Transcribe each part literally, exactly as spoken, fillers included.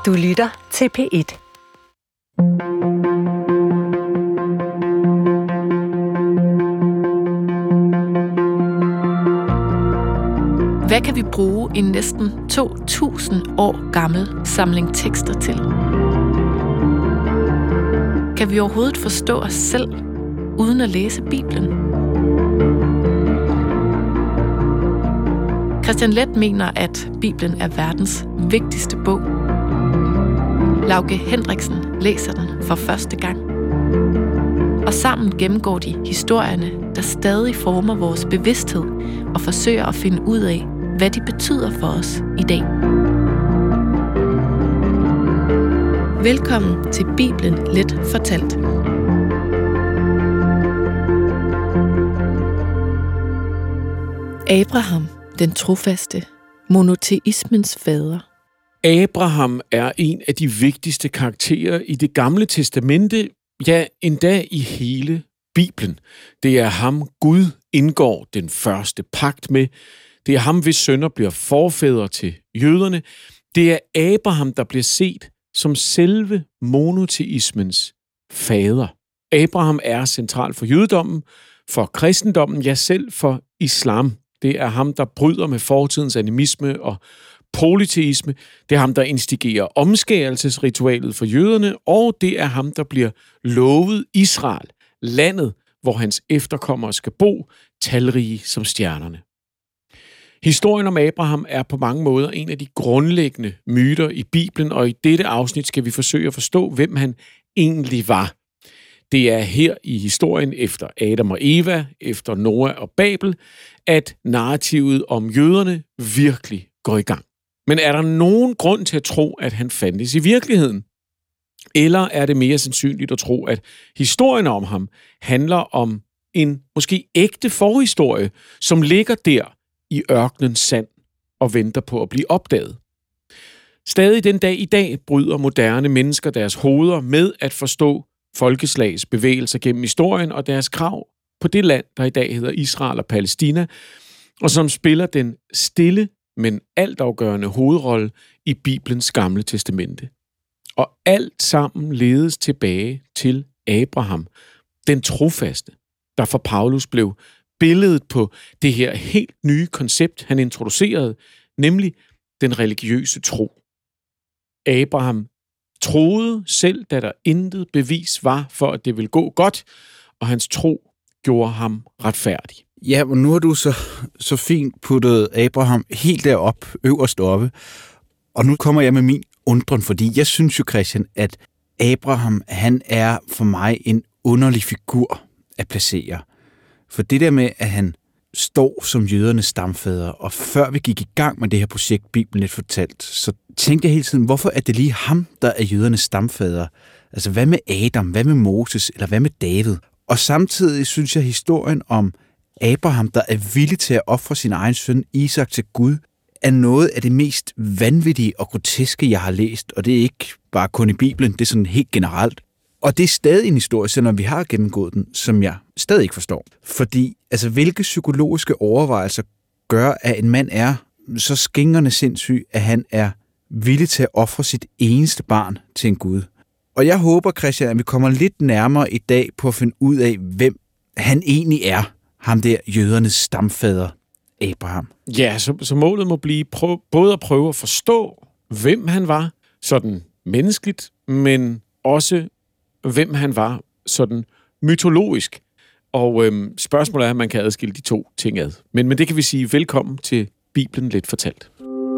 Du lytter til P et. Hvad kan vi bruge en næsten to tusind år gammel samling tekster til? Kan vi overhovedet forstå os selv, uden at læse Bibelen? Christian Leth mener, at Bibelen er verdens vigtigste bog. Lauke Hendriksen læser den for første gang. Og sammen gennemgår de historierne, der stadig former vores bevidsthed og forsøger at finde ud af, hvad de betyder for os i dag. Velkommen til Bibelen Let fortalt. Abraham, den trofaste, monoteismens fader. Abraham er en af de vigtigste karakterer i Det Gamle Testamente, ja, endda i hele Bibelen. Det er ham, Gud indgår den første pagt med. Det er ham, hvis sønner bliver forfædre til jøderne. Det er Abraham, der bliver set som selve monoteismens fader. Abraham er central for jødedommen, for kristendommen, ja selv for islam. Det er ham, der bryder med fortidens animisme og polyteisme. Det er ham, der instigerer omskærelsesritualet for jøderne, og det er ham, der bliver lovet Israel, landet, hvor hans efterkommere skal bo, talrige som stjernerne. Historien om Abraham er på mange måder en af de grundlæggende myter i Bibelen, og i dette afsnit skal vi forsøge at forstå, hvem han egentlig var. Det er her i historien efter Adam og Eva, efter Noah og Babel, at narrativet om jøderne virkelig går i gang. Men er der nogen grund til at tro, at han fandtes i virkeligheden? Eller er det mere sandsynligt at tro, at historien om ham handler om en måske ægte forhistorie, som ligger der i ørkenens sand og venter på at blive opdaget? Stadig den dag i dag bryder moderne mennesker deres hoveder med at forstå folkeslags bevægelser gennem historien og deres krav på det land, der i dag hedder Israel og Palæstina, og som spiller den stille, men altafgørende hovedrolle i Bibelens Gamle Testamente. Og alt sammen ledes tilbage til Abraham, den trofaste, der for Paulus blev billedet på det her helt nye koncept, han introducerede, nemlig den religiøse tro. Abraham troede selv, da der intet bevis var for, at det ville gå godt, og hans tro gjorde ham retfærdig. Ja, men nu har du så, så fint puttet Abraham helt derop, øverst oppe, og nu kommer jeg med min undren, fordi jeg synes jo, Christian, at Abraham, han er for mig en underlig figur at placere. For det der med, at han står som jødernes stamfader, og før vi gik i gang med det her projekt, Bibelen Let fortalt, så tænkte jeg hele tiden, hvorfor er det lige ham, der er jødernes stamfader? Altså, hvad med Adam, hvad med Moses, eller hvad med David? Og samtidig synes jeg, at historien om Abraham, der er villig til at ofre sin egen søn Isak til Gud, er noget af det mest vanvittige og groteske, jeg har læst, og det er ikke bare kun i Bibelen, det er sådan helt generelt. Og det er stadig en historie, selvom vi har gennemgået den, som jeg stadig ikke forstår. Fordi, altså, hvilke psykologiske overvejelser gør, at en mand er så skingerne sindssyg, at han er villig til at ofre sit eneste barn til en Gud. Og jeg håber, Christian, at vi kommer lidt nærmere i dag på at finde ud af, hvem han egentlig er, ham der jødernes stamfader, Abraham. Ja, så, så målet må blive prøv, både at prøve at forstå, hvem han var, sådan menneskeligt, men også hvem han var sådan mytologisk. Og øhm, spørgsmålet er, at man kan adskille de to ting ad. Men, men det kan vi sige velkommen til Bibelen Let fortalt.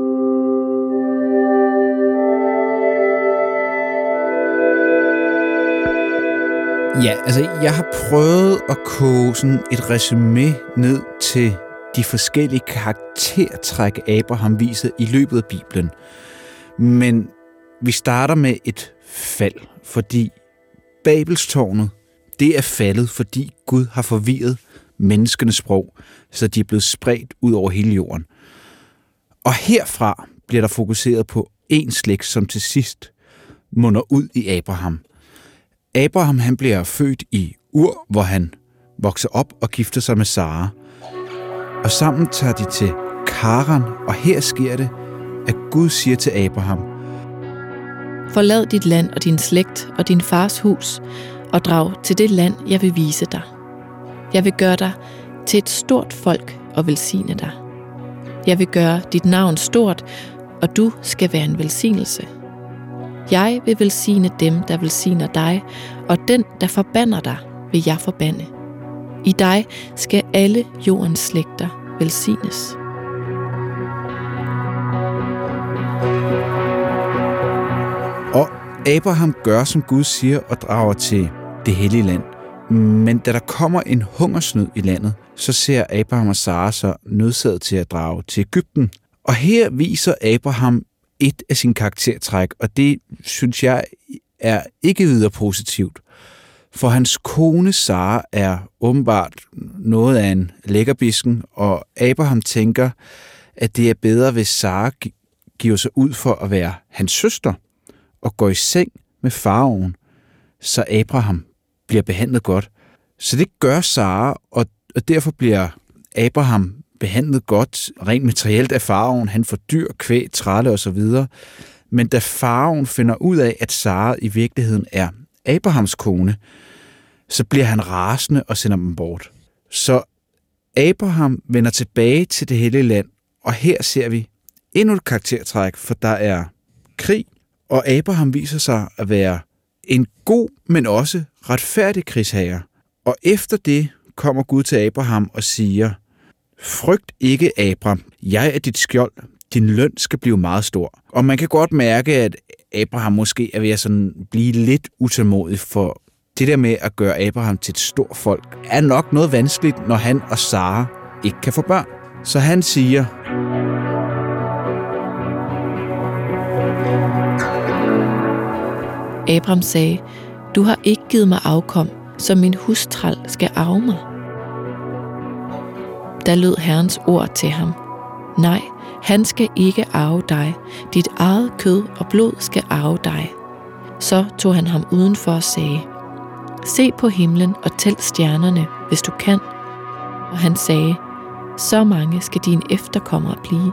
Ja, altså jeg har prøvet at koge sådan et resumé ned til de forskellige karaktertræk, Abraham viser i løbet af Bibelen. Men vi starter med et fald, fordi Babelstårnet, det er faldet, fordi Gud har forvirret menneskenes sprog, så de er blevet spredt ud over hele jorden. Og herfra bliver der fokuseret på en slægt, som til sidst munder ud i Abraham. Abraham, han bliver født i Ur, hvor han vokser op og gifter sig med Sara. Og sammen tager de til Karan, og her sker det, at Gud siger til Abraham: Forlad dit land og din slægt og din fars hus, og drag til det land, jeg vil vise dig. Jeg vil gøre dig til et stort folk og velsigne dig. Jeg vil gøre dit navn stort, og du skal være en velsignelse. Jeg vil velsigne dem, der velsigner dig, og den, der forbander dig, vil jeg forbande. I dig skal alle jordens slægter velsignes. Og Abraham gør, som Gud siger, og drager til det hellige land. Men da der kommer en hungersnød i landet, så ser Abraham og Sara sig nødsaget til at drage til Egypten. Og her viser Abraham et af sine karaktertræk, og det synes jeg er ikke videre positivt. For hans kone Sara er åbenbart noget af en lækkerbisken, og Abraham tænker, at det er bedre, hvis Sara giver sig ud for at være hans søster og går i seng med faraoen, så Abraham bliver behandlet godt. Så det gør Sara, og derfor bliver Abraham behandlet godt, rent materielt af faraoen. Han får dyr, kvæg, trælle osv. Men da faraoen finder ud af, at Sara i virkeligheden er Abrahams kone, så bliver han rasende og sender dem bort. Så Abraham vender tilbage til det hellige land, og her ser vi endnu et karaktertræk, for der er krig, og Abraham viser sig at være en god, men også retfærdig krigsherre. Og efter det kommer Gud til Abraham og siger, frygt ikke, Abraham, jeg er dit skjold, din løn skal blive meget stor. Og man kan godt mærke, at Abraham måske er ved at sådan blive lidt utålmodig, for det der med at gøre Abraham til et stort folk, er nok noget vanskeligt, når han og Sara ikke kan få børn. Så han siger, Abraham sagde, du har ikke givet mig afkom, så min hustræl skal arve mig. Der lød Herrens ord til ham. Nej, han skal ikke arve dig. Dit eget kød og blod skal arve dig. Så tog han ham udenfor og sagde, se på himlen og tæl stjernerne, hvis du kan. Og han sagde, så mange skal dine efterkommere blive.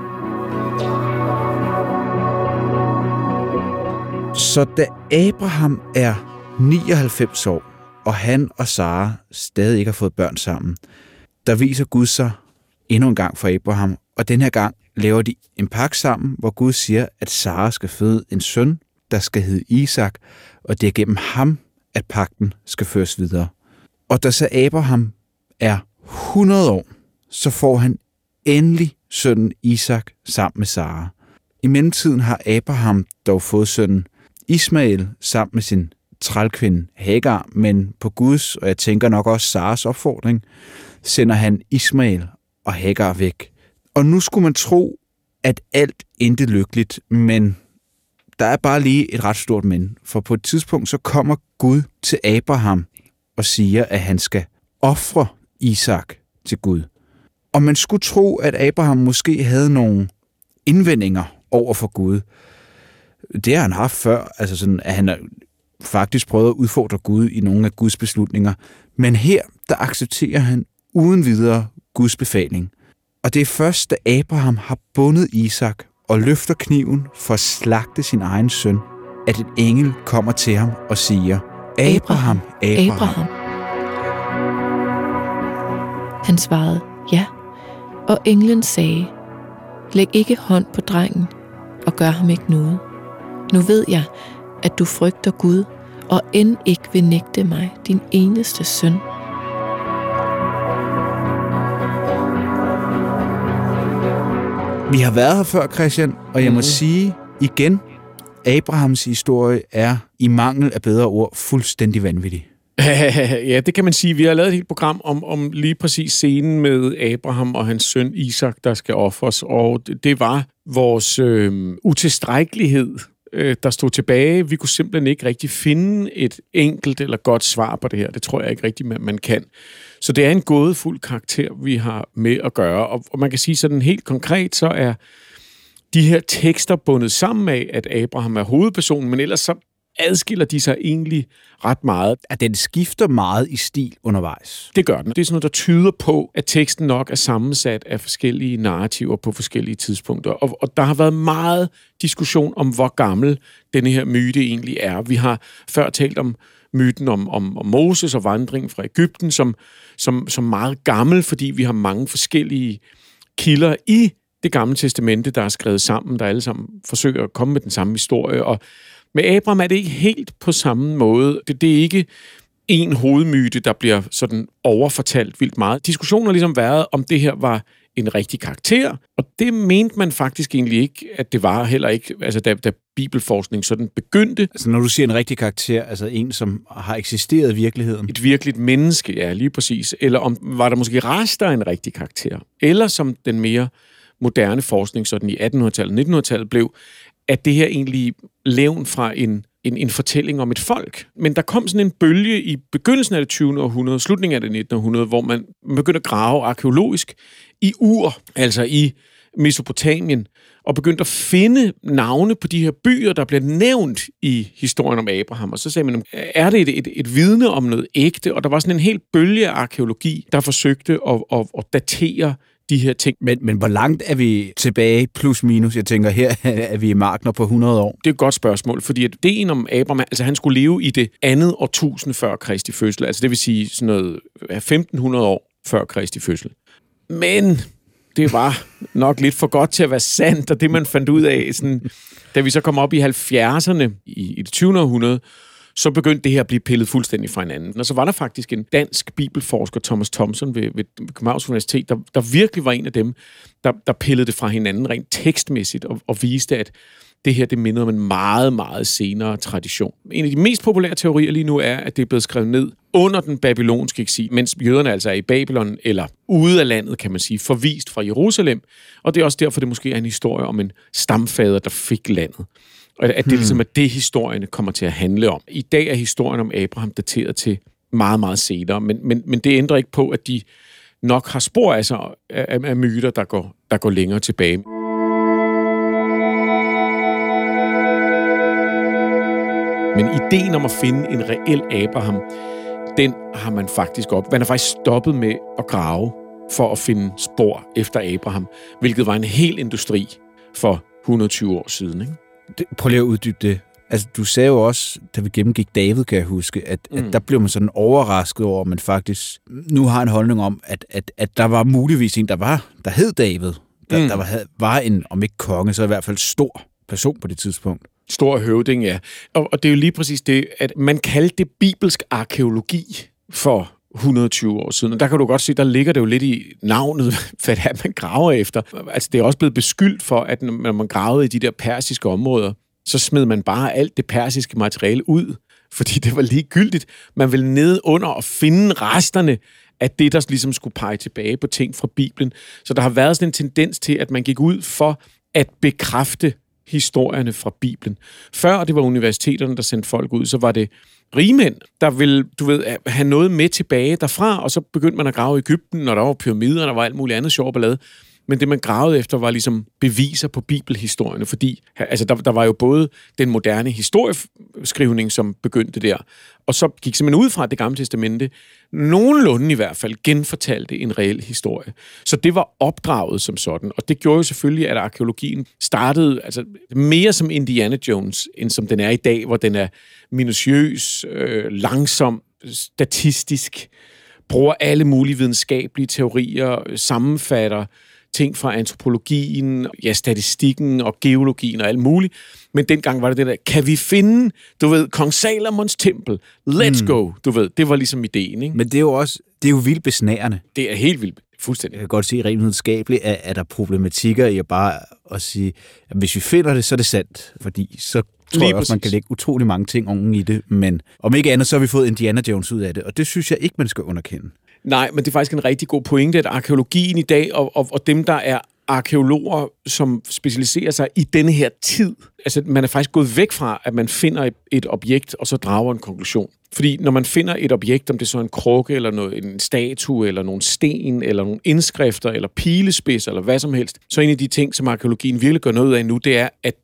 Så da Abraham er nioghalvfems år, og han og Sara stadig ikke har fået børn sammen, der viser Gud sig endnu en gang for Abraham, og den her gang laver de en pagt sammen, hvor Gud siger, at Sara skal føde en søn, der skal hedde Isak, og det er gennem ham, at pagten skal føres videre. Og da så Abraham er hundrede år, så får han endelig sønnen Isak sammen med Sara. I mellemtiden har Abraham dog fået sønnen Ismael sammen med sin trælkvinde Hagar, men på Guds, og jeg tænker nok også Saras opfordring, sender han Ismael og Hagar væk. Og nu skulle man tro, at alt endte lykkeligt, men der er bare lige et ret stort men. For på et tidspunkt så kommer Gud til Abraham og siger, at han skal ofre Isak til Gud. Og man skulle tro, at Abraham måske havde nogle indvendinger over for Gud. Det har han haft før, altså sådan, at han har faktisk prøvet at udfordre Gud i nogle af Guds beslutninger. Men her, der accepterer han uden videre Guds befaling. Og det er først, da Abraham har bundet Isak og løfter kniven for at slagte sin egen søn, at en engel kommer til ham og siger, Abraham, Abraham. Abraham. Han svarede, ja, og englen sagde, læg ikke hånd på drengen og gør ham ikke noget. Nu ved jeg, at du frygter Gud, og end ikke vil nægte mig, din eneste søn. Vi har været her før, Christian, og jeg må mm. sige igen, Abrahams historie er i mangel af bedre ord fuldstændig vanvittig. Ja, det kan man sige. Vi har lavet et helt program om, om lige præcis scenen med Abraham og hans søn Isak, der skal ofres, og det var vores øh, utilstrækkelighed, øh, der stod tilbage. Vi kunne simpelthen ikke rigtig finde et enkelt eller godt svar på det her. Det tror jeg ikke rigtig, man kan. Så det er en gådefuld karakter, vi har med at gøre, og, og man kan sige sådan helt konkret, så er de her tekster bundet sammen af, at Abraham er hovedpersonen, men ellers så adskiller de sig egentlig ret meget. At den skifter meget i stil undervejs. Det gør den. Det er sådan noget, der tyder på, at teksten nok er sammensat af forskellige narrativer på forskellige tidspunkter. Og, og der har været meget diskussion om, hvor gammel denne her myte egentlig er. Vi har før talt om myten om, om, om Moses og vandringen fra Egypten som, som, som meget gammel, fordi vi har mange forskellige kilder i det gamle testamente, der er skrevet sammen, der alle sammen forsøger at komme med den samme historie. Og med Abraham er det ikke helt på samme måde. Det, det er ikke en hovedmyte, der bliver sådan overfortalt vildt meget. Diskussionen har ligesom været, om det her var en rigtig karakter, og det mente man faktisk egentlig ikke, at det var heller ikke, altså da, da bibelforskning sådan begyndte. Altså når du siger en rigtig karakter, altså en, som har eksisteret i virkeligheden? Et virkeligt menneske, ja, lige præcis. Eller om var der måske rester af en rigtig karakter. Eller som den mere moderne forskning, sådan i attenhundredetallet, nittenhundredetallet blev, at det her egentlig levn fra en, en, en fortælling om et folk. Men der kom sådan en bølge i begyndelsen af det tyvende århundrede, slutningen af det nittende århundrede, hvor man begyndte at grave arkæologisk i Ur, altså i Mesopotamien, og begyndte at finde navne på de her byer, der blev nævnt i historien om Abraham. Og så sagde man, er det et, et, et vidne om noget ægte? Og der var sådan en hel bølge af arkæologi, der forsøgte at, at, at datere de her ting. Men, men hvor langt er vi tilbage, plus minus? Jeg tænker, her er vi i Markner på hundrede år. Det er et godt spørgsmål, fordi at det om Abraham, altså han skulle leve i det andet årtusind før Kristi fødsel, altså det vil sige sådan noget femten hundrede år før Kristi fødsel. Men det var nok lidt for godt til at være sandt, og det man fandt ud af, sådan, da vi så kom op i halvfjerdserne i, i det tyvende århundrede, så begyndte det her at blive pillet fuldstændig fra hinanden. Og så var der faktisk en dansk bibelforsker, Thomas Thomsen ved, ved Københavns Universitet, der, der virkelig var en af dem, der, der pillede det fra hinanden rent tekstmæssigt og, og viste, at det her det minder om en meget, meget senere tradition. En af de mest populære teorier lige nu er, at det er blevet skrevet ned under den babylonske eksil, mens jøderne altså er i Babylon, eller ude af landet, kan man sige, forvist fra Jerusalem. Og det er også derfor, det måske er en historie om en stamfader, der fik landet. Og at det hmm. ligesom er det, historierne kommer til at handle om. I dag er historien om Abraham dateret til meget, meget senere, men, men, men det ændrer ikke på, at de nok har spor af sig af, af myter, der går, der går længere tilbage. Men ideen om at finde en reel Abraham, den har man faktisk op. Man har faktisk stoppet med at grave for at finde spor efter Abraham, hvilket var en hel industri for hundrede og tyve år siden, ikke? Prøv lige at uddybe det. Altså, du sagde jo også, da vi gennemgik David, kan jeg huske, at, mm. at der blev man sådan overrasket over, at man faktisk nu har en holdning om, at, at, at der var muligvis en, der var, der hed David. Der, mm. der var, var en, om ikke konge, så i hvert fald stor person på det tidspunkt. Stor høvding, ja. Og, og det er jo lige præcis det, at man kaldte det bibelsk arkæologi for hundrede og tyve år siden. Og der kan du godt se, der ligger det jo lidt i navnet, hvad det er, man graver efter. Altså, det er også blevet beskyldt for, at når man gravede i de der persiske områder, så smed man bare alt det persiske materiale ud, fordi det var ligegyldigt. Man ville ned under og finde resterne af det, der ligesom skulle pege tilbage på ting fra Bibelen. Så der har været sådan en tendens til, at man gik ud for at bekræfte historierne fra Bibelen. Før det var universiteterne, der sendte folk ud, så var det rigmænd, der ville, du ved, have noget med tilbage derfra, og så begyndte man at grave i Egypten, og der var pyramider, og der var alt muligt andet sjov ballade. Men det, man gravede efter, var ligesom beviser på bibelhistorierne, fordi altså, der, der var jo både den moderne historieskrivning, som begyndte der, og så gik simpelthen ud fra, at det gamle testamente nogenlunde i hvert fald genfortalte en reel historie. Så det var opdraget som sådan, og det gjorde jo selvfølgelig, at arkeologien startede altså, mere som Indiana Jones, end som den er i dag, hvor den er minutiøs, øh, langsom, statistisk, bruger alle mulige videnskabelige teorier, sammenfatter ting fra antropologien, ja, statistikken og geologien og alt muligt. Men dengang var det det der, kan vi finde, du ved, Kong Salomons tempel? Let's mm. go, du ved. Det var ligesom ideen, ikke? Men det er jo også, det er jo vildt besnærende. Det er helt vildt, fuldstændig. Jeg kan godt sige, rent videnskabeligt er, er der problematikker i at bare at sige, at hvis vi finder det, så er det sandt. Fordi så tror Lige jeg også, præcis. Man kan lægge utrolig mange ting oven i det. Men om ikke andet, så har vi fået Indiana Jones ud af det. Og det synes jeg ikke, man skal underkende. Nej, men det er faktisk en rigtig god pointe, at arkeologien i dag, og, og, og dem, der er arkeologer, som specialiserer sig i denne her tid, altså man er faktisk gået væk fra, at man finder et, et objekt, og så drager en konklusion. Fordi når man finder et objekt, om det er så en krukke, eller noget, en statue, eller nogle sten, eller nogle indskrifter, eller pilespidser, eller hvad som helst, så en af de ting, som arkeologien virkelig gør noget af nu, det er at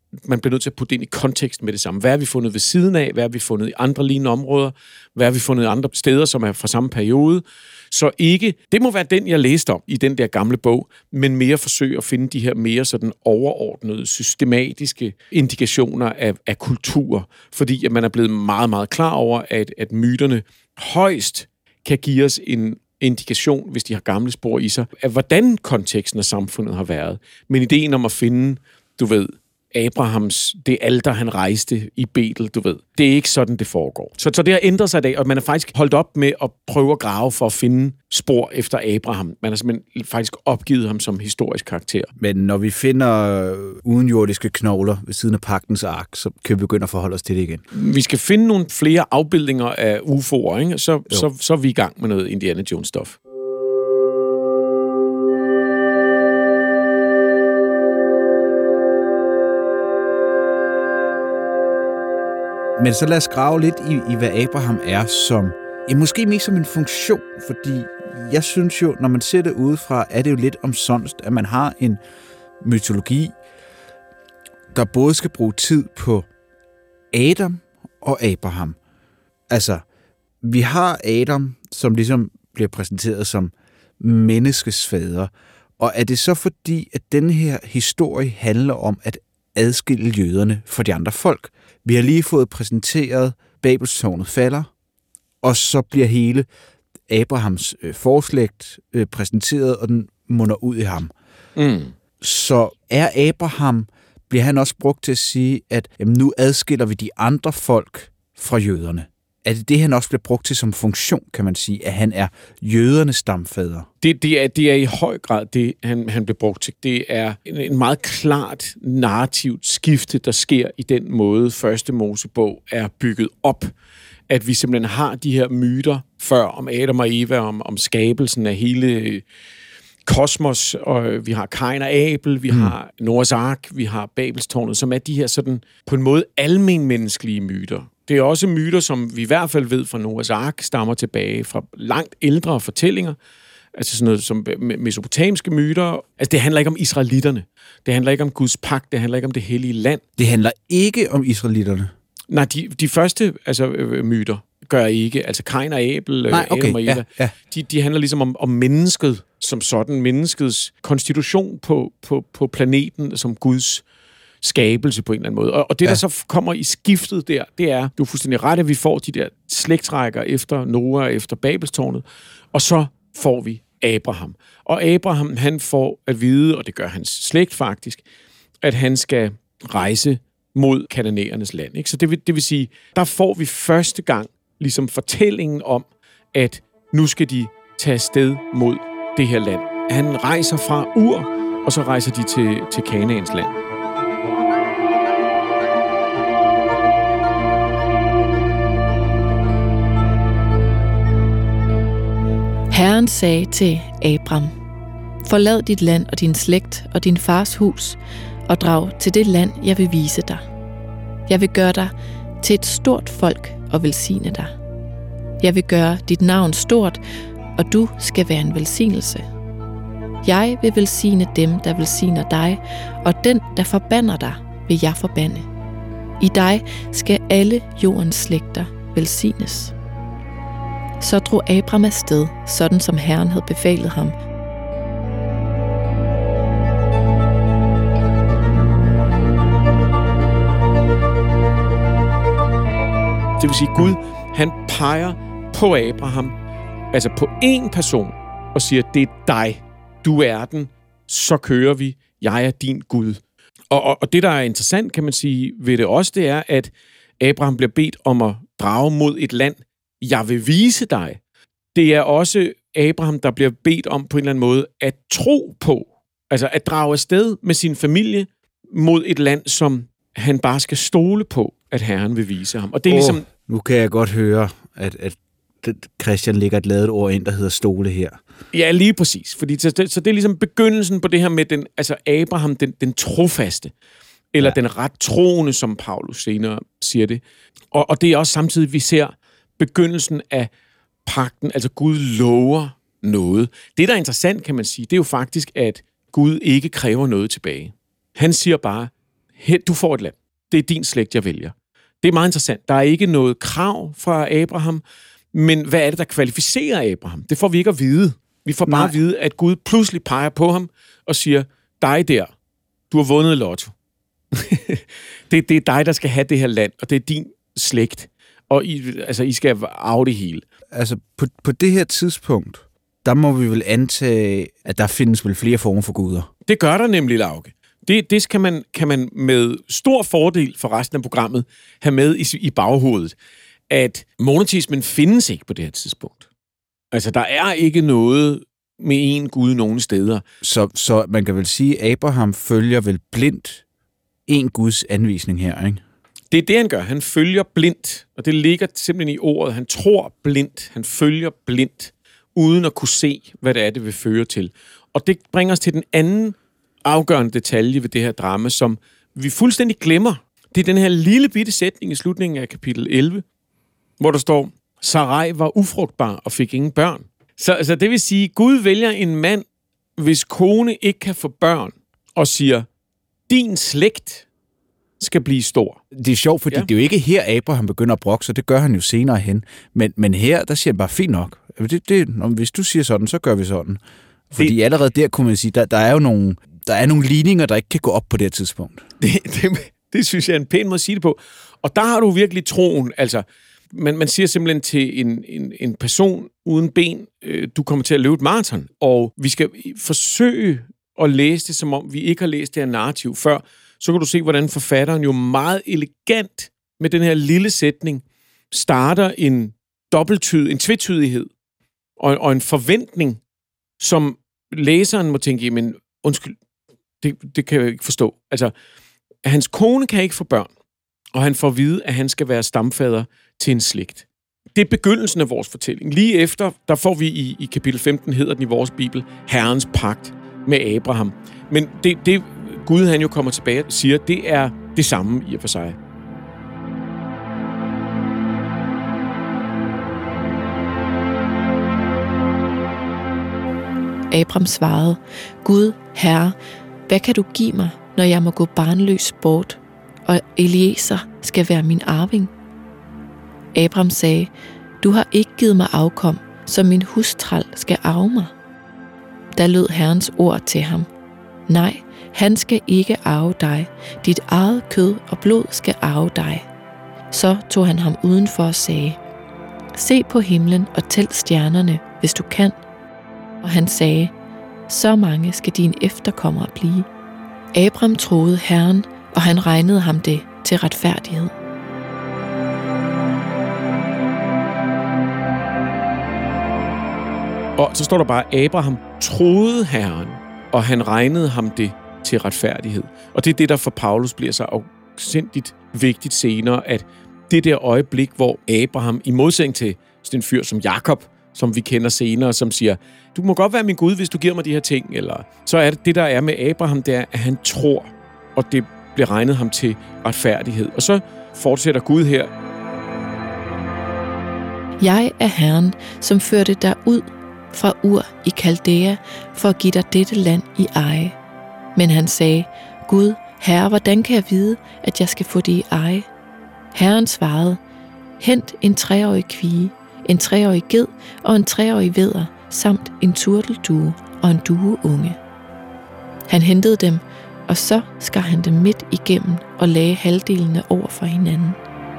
man bliver nødt til at putte ind i kontekst med det samme. Hvad har vi fundet ved siden af? Hvad har vi fundet i andre lignende områder? Hvad har vi fundet i andre steder, som er fra samme periode? Så ikke, det må være den, jeg læste om i den der gamle bog, men mere forsøge at finde de her mere sådan overordnede, systematiske indikationer af, af kultur, fordi at man er blevet meget, meget klar over, at, at myterne højst kan give os en indikation, hvis de har gamle spor i sig, af hvordan konteksten af samfundet har været. Men ideen om at finde, du ved, Abrahams, det alter, han rejste i Betel, du ved. Det er ikke sådan, det foregår. Så, så det har ændret sig i dag, og man er faktisk holdt op med at prøve at grave for at finde spor efter Abraham. Man har simpelthen faktisk opgivet ham som historisk karakter. Men når vi finder udenjordiske knogler ved siden af pagtens ark, så kan vi begynde at forholde os til det igen. Vi skal finde nogle flere afbildninger af U F O'er, ikke? Så, så, så er vi i gang med noget Indiana Jones-stof. Men så lad os grave lidt i, i hvad Abraham er som, ja, måske mest som en funktion, fordi jeg synes jo, når man ser det udefra, er det jo lidt omsonst, at man har en mytologi, der både skal bruge tid på Adam og Abraham. Altså, vi har Adam, som ligesom bliver præsenteret som menneskets fader, og er det så fordi, at den her historie handler om at adskille jøderne fra de andre folk? Vi har lige fået præsenteret, Babelstårnet falder, og så bliver hele Abrahams øh, forslægt øh, præsenteret, og den munder ud i ham. Mm. Så er Abraham, bliver han også brugt til at sige, at jamen, nu adskiller vi de andre folk fra jøderne. Er det det, han også bliver brugt til som funktion, kan man sige, at han er jødernes stamfader? Det, det, er, det er i høj grad det, han, han bliver brugt til. Det er en, en meget klart narrativt skifte, der sker i den måde, Første Mosebog er bygget op. At vi simpelthen har de her myter før om Adam og Eva, om, om skabelsen af hele kosmos, og vi har Kain og Abel, vi mm. har Noahs ark, vi har Babelstårnet, som er de her sådan på en måde almenmenneskelige myter. Det er også myter, som vi i hvert fald ved fra Noahs ark, stammer tilbage fra langt ældre fortællinger. Altså sådan noget som mesopotamiske myter. Altså det handler ikke om israelitterne. Det handler ikke om Guds pagt. Det handler ikke om det hellige land. Det handler ikke om israelitterne? Nej, de, de første altså, øh, myter gør ikke. Altså Kain og Abel, Nej, okay. Adam og Eva. Ja, ja. De, de handler ligesom om, om mennesket som sådan. Menneskets konstitution på, på, på planeten som Guds skabelse på en eller anden måde. Og, og det, ja. der så kommer i skiftet der, det er, du er fuldstændig ret, at vi får de der slægtrækker efter Noah, efter Babelstårnet, og så får vi Abraham. Og Abraham, han får at vide, og det gør hans slægt faktisk, at han skal rejse mod kananæernes land. Ikke? Så det vil, det vil sige, der får vi første gang ligesom fortællingen om, at nu skal de tage afsted mod det her land. Han rejser fra Ur, og så rejser de til, til Kanaans land. Herren sagde til Abram, forlad dit land og din slægt og din fars hus, og drag til det land, jeg vil vise dig. Jeg vil gøre dig til et stort folk og velsigne dig. Jeg vil gøre dit navn stort, og du skal være en velsignelse. Jeg vil velsigne dem, der velsigner dig, og den, der forbander dig, vil jeg forbande. I dig skal alle jordens slægter velsignes. Så drog Abram afsted, sådan som Herren havde befalet ham. Det vil sige, Gud, han peger på Abraham, altså på én person, og siger, det er dig, du er den, så kører vi, jeg er din Gud. Og, og, og det, der er interessant, kan man sige, ved det også, det er, at Abraham bliver bedt om at drage mod et land, jeg vil vise dig. Det er også Abraham, der bliver bedt om på en eller anden måde at tro på, altså at drage afsted med sin familie mod et land, som han bare skal stole på, at Herren vil vise ham. Og det er oh, ligesom... Nu kan jeg godt høre, at, at Christian lægger et ladet ord ind, der hedder stole her. Ja, lige præcis. Fordi, så, det, så det er ligesom begyndelsen på det her med den, altså Abraham, den, den trofaste, eller ja. den ret troende, som Paulus senere siger det. Og, og det er også samtidig, vi ser begyndelsen af pagten, altså Gud lover noget. Det, der er interessant, kan man sige, det er jo faktisk, at Gud ikke kræver noget tilbage. Han siger bare, du får et land. Det er din slægt, jeg vælger. Det er meget interessant. Der er ikke noget krav fra Abraham, men hvad er det, der kvalificerer Abraham? Det får vi ikke at vide. Vi får bare Nej. at vide, at Gud pludselig peger på ham og siger, dig der, du har vundet lotto. det, det er dig, der skal have det her land, og det er din slægt. Og I, altså, I skal arve det hele. Altså, på, på det her tidspunkt, der må vi vel antage, at der findes vel flere former for guder. Det gør der nemlig, Lauke. Det, det kan, man, kan man med stor fordel for resten af programmet have med i, i baghovedet, at monoteismen findes ikke på det her tidspunkt. Altså, der er ikke noget med en gud nogen steder. Så, så man kan vel sige, at Abraham følger vel blindt en guds anvisning her, ikke? Det er det, han gør. Han følger blindt, og det ligger simpelthen i ordet. Han tror blindt. Han følger blindt, uden at kunne se, hvad det er, det vil føre til. Og det bringer os til den anden afgørende detalje ved det her drama, som vi fuldstændig glemmer. Det er den her lille bitte sætning i slutningen af kapitel elleve, hvor der står, Sarai var ufrugtbar og fik ingen børn. Så altså, det vil sige, Gud vælger en mand, hvis kone ikke kan få børn, og siger, din slægt skal blive stor. Det er sjovt, fordi ja. det er jo ikke her, Abraham begynder at brokke sig. Det gør han jo senere hen. Men, men her, der siger han bare, fint nok. Det, det, hvis du siger sådan, så gør vi sådan. Fordi det, allerede der kunne man sige, der, der er jo nogle, der er nogle ligninger, der ikke kan gå op på det her tidspunkt. Det, det, det synes jeg er en pæn måde at sige det på. Og der har du virkelig troen. Altså, man, man siger simpelthen til en, en, en person uden ben, øh, du kommer til at løbe et maraton. Og vi skal forsøge at læse det, som om vi ikke har læst det her narrativ før. Så kan du se, hvordan forfatteren jo meget elegant med den her lille sætning starter en dobbelttyd, en tvetydighed og, og en forventning, som læseren må tænke, men undskyld, det, det kan jeg ikke forstå. Altså, hans kone kan ikke få børn, og han får at vide, at han skal være stamfader til en slægt. Det er begyndelsen af vores fortælling. Lige efter, der får vi i, i kapitel femten, hedder den i vores bibel, Herrens pagt med Abraham. Men det, det Gud, han jo kommer tilbage og siger, det er det samme i og for sig. Abraham svarede, Gud, Herre, hvad kan du give mig, når jeg må gå barnløs bort, og Eliezer skal være min arving? Abraham sagde, du har ikke givet mig afkom, så min hustræl skal arve mig. Der lød Herrens ord til ham, nej, han skal ikke arve dig. Dit eget kød og blod skal arve dig. Så tog han ham udenfor og sagde, se på himlen og tæl stjernerne, hvis du kan. Og han sagde, så mange skal dine efterkommere blive. Abraham troede Herren, og han regnede ham det til retfærdighed. Og så står der bare, Abraham troede Herren, og han regnede ham det til retfærdighed. Og det er det, der for Paulus bliver så afsindigt vigtigt senere, at det der øjeblik, hvor Abraham, i modsætning til en fyr som Jakob, som vi kender senere, som siger, du må godt være min Gud, hvis du giver mig de her ting, eller så er det det, der er med Abraham, det er, at han tror, og det bliver regnet ham til retfærdighed. Og så fortsætter Gud her. Jeg er Herren, som førte dig ud fra Ur i Kaldæa, for at give dig dette land i eje. Men han sagde, Gud, Herre, hvordan kan jeg vide, at jeg skal få det i eje? Herren svarede, hent en treårig kvie, en treårig ged og en treårig vædder, samt en turteldue og en dueunge. Han hentede dem, og så skar han dem midt igennem og lagde halvdelene over for hinanden.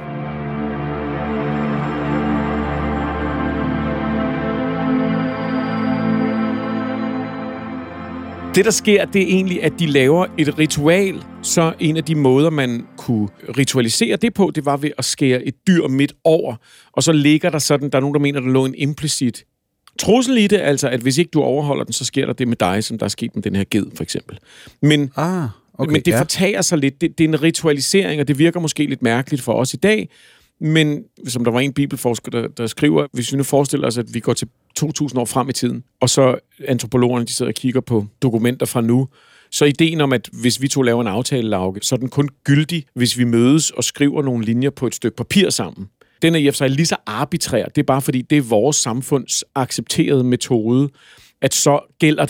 Det, der sker, det er egentlig, at de laver et ritual. Så en af de måder, man kunne ritualisere det på, det var ved at skære et dyr midt over. Og så ligger der sådan, der er nogen, der mener, der lå en implicit trussel i det, altså at hvis ikke du overholder den, så sker der det med dig, som der er sket med den her ged, for eksempel. Men, ah, okay, men det ja. fortager sig lidt. Det, det er en ritualisering, og det virker måske lidt mærkeligt for os i dag. Men som der var en bibelforsker, der, der skriver, hvis vi nu forestiller os, at vi går til to tusind år frem i tiden, og så antropologerne, de sidder og kigger på dokumenter fra nu, så ideen om, at hvis vi to laver en aftale, Lauke, så er den kun gyldig, hvis vi mødes og skriver nogle linjer på et stykke papir sammen. Den er i og for sig lige så arbitrær. Det er bare fordi, det er vores samfunds accepterede metode, at så gælder det.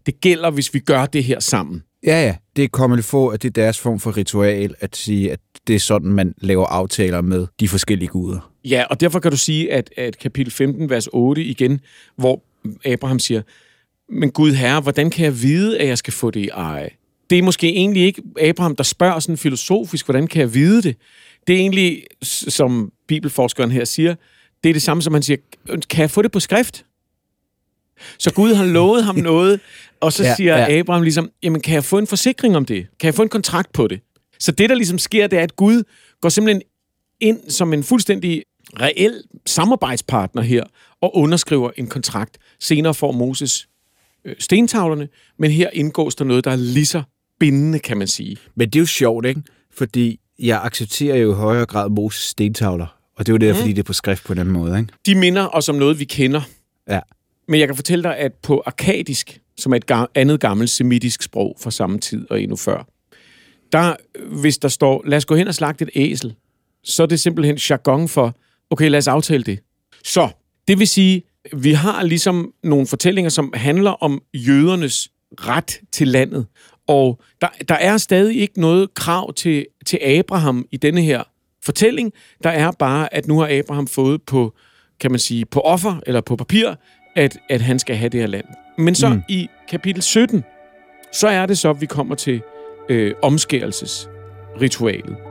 det gælder, hvis vi gør det her sammen. Ja, ja. Det er kommet få, at det er deres form for ritual, at sige, at det er sådan, man laver aftaler med de forskellige guder. Ja, og derfor kan du sige, at, at kapitel femten, vers otte igen, hvor Abraham siger, men Gud Herre, hvordan kan jeg vide, at jeg skal få det i eje? Det er måske egentlig ikke Abraham, der spørger sådan filosofisk, hvordan kan jeg vide det? Det er egentlig, som bibelforskeren her siger, det er det samme, som han siger, kan jeg få det på skrift? Så Gud har lovet ham noget, og så ja, siger ja. Abraham ligesom, jamen kan jeg få en forsikring om det? Kan jeg få en kontrakt på det? Så det, der ligesom sker, det er, at Gud går simpelthen ind som en fuldstændig reel samarbejdspartner her, og underskriver en kontrakt. Senere får Moses øh, stentavlerne, men her indgås der noget, der er lige så bindende, kan man sige. Men det er jo sjovt, ikke? Fordi jeg accepterer jo i højere grad Moses stentavler, og det er jo det, mm. fordi det er på skrift på den måde, ikke? De minder os om noget, vi kender. Ja. Men jeg kan fortælle dig, at på akkadisk, som er et ga- andet gammelt semitisk sprog fra samme tid og endnu før, der, hvis der står, lad os gå hen og slagte et æsel, så er det simpelthen jargon for, okay, lad os aftale det. Så, det vil sige, vi har ligesom nogle fortællinger, som handler om jødernes ret til landet, og der, der er stadig ikke noget krav til, til Abraham i denne her fortælling. Der er bare, at nu har Abraham fået på, kan man sige, på offer eller på papir, at, at han skal have det her land. Men så mm. i kapitel sytten, så er det så, at vi kommer til øh, omskærelsesritualet.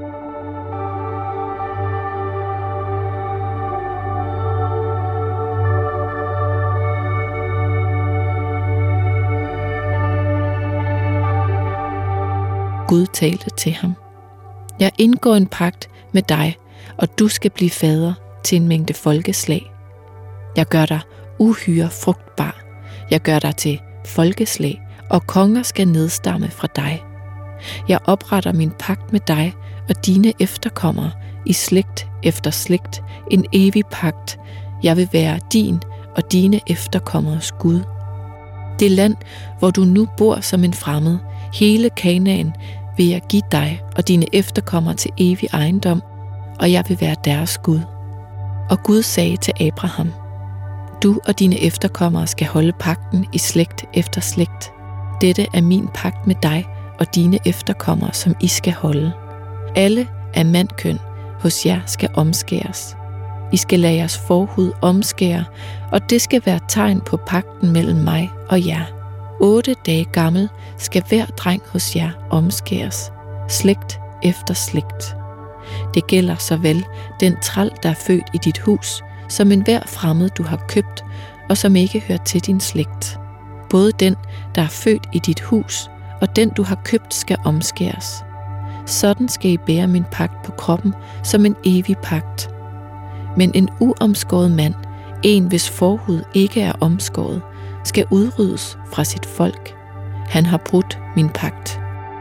Gud talte til ham. Jeg indgår en pagt med dig, og du skal blive fader til en mængde folkeslag. Jeg gør dig uhyre frugtbar. Jeg gør dig til folkeslag, og konger skal nedstamme fra dig. Jeg opretter min pagt med dig og dine efterkommere i slægt efter slægt, en evig pagt. Jeg vil være din og dine efterkommeres Gud. Det land, hvor du nu bor som en fremmed, hele Kanaan, vil jeg give dig og dine efterkommere til evig ejendom, og jeg vil være deres Gud. Og Gud sagde til Abraham, du og dine efterkommere skal holde pagten i slægt efter slægt. Dette er min pagt med dig og dine efterkommere, som I skal holde. Alle af mandkøn hos jer skal omskæres. I skal lade jeres forhud omskære, og det skal være tegn på pagten mellem mig og jer. Otte dage gammel skal hver dreng hos jer omskæres, slægt efter slægt. Det gælder såvel den træl, der er født i dit hus, som enhver fremmed, du har købt, og som ikke hører til din slægt. Både den, der er født i dit hus, og den, du har købt, skal omskæres. Sådan skal I bære min pagt på kroppen som en evig pagt. Men en uomskåret mand, en hvis forhud ikke er omskåret, skal udryddes fra sit folk. Han har brudt min pagt.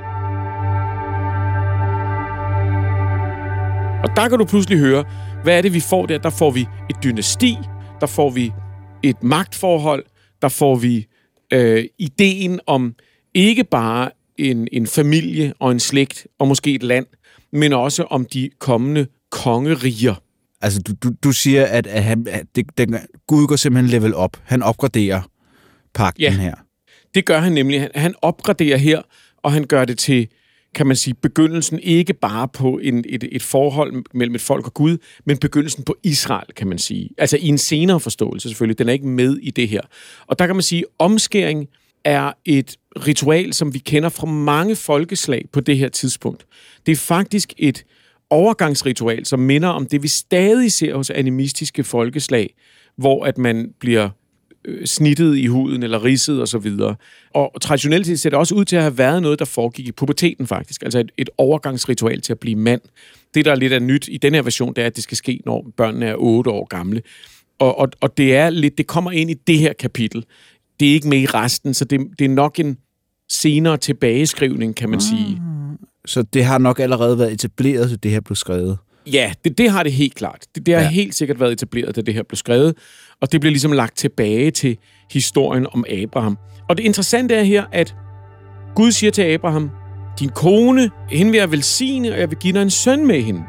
Og der kan du pludselig høre, hvad er det, vi får der? Der får vi et dynasti, der får vi et magtforhold, der får vi øh, ideen om ikke bare en, en familie og en slægt og måske et land, men også om de kommende kongeriger. Altså, du, du, du siger, at, at, han, at det, den, Gud går simpelthen level op. Han opgraderer pagten ja, her. Det gør han nemlig. Han, han opgraderer her, og han gør det til, kan man sige, begyndelsen ikke bare på en, et, et forhold mellem et folk og Gud, men begyndelsen på Israel, kan man sige. Altså i en senere forståelse selvfølgelig. Den er ikke med i det her. Og der kan man sige, omskæring er et ritual, som vi kender fra mange folkeslag på det her tidspunkt. Det er faktisk et overgangsritual, som minder om det, vi stadig ser hos animistiske folkeslag, hvor at man bliver øh, snittet i huden eller ridset og så videre. Og traditionelt set ser det også ud til at have været noget, der foregik i puberteten faktisk, altså et, et overgangsritual til at blive mand. Det, der er lidt af nyt i den her version, det er, at det skal ske, når børnene er otte år gamle. Og, og, og det er lidt, det kommer ind i det her kapitel. Det er ikke med i resten, så det, det er nok en senere tilbageskrivning, kan man sige. Så det har nok allerede været etableret, så det her blev skrevet? Ja, det, det har det helt klart. Det, det har ja. helt sikkert været etableret, da det her blev skrevet. Og det blev ligesom lagt tilbage til historien om Abraham. Og det interessante er her, at Gud siger til Abraham, din kone, hende vil jeg velsigne, og jeg vil give dig en søn med hende.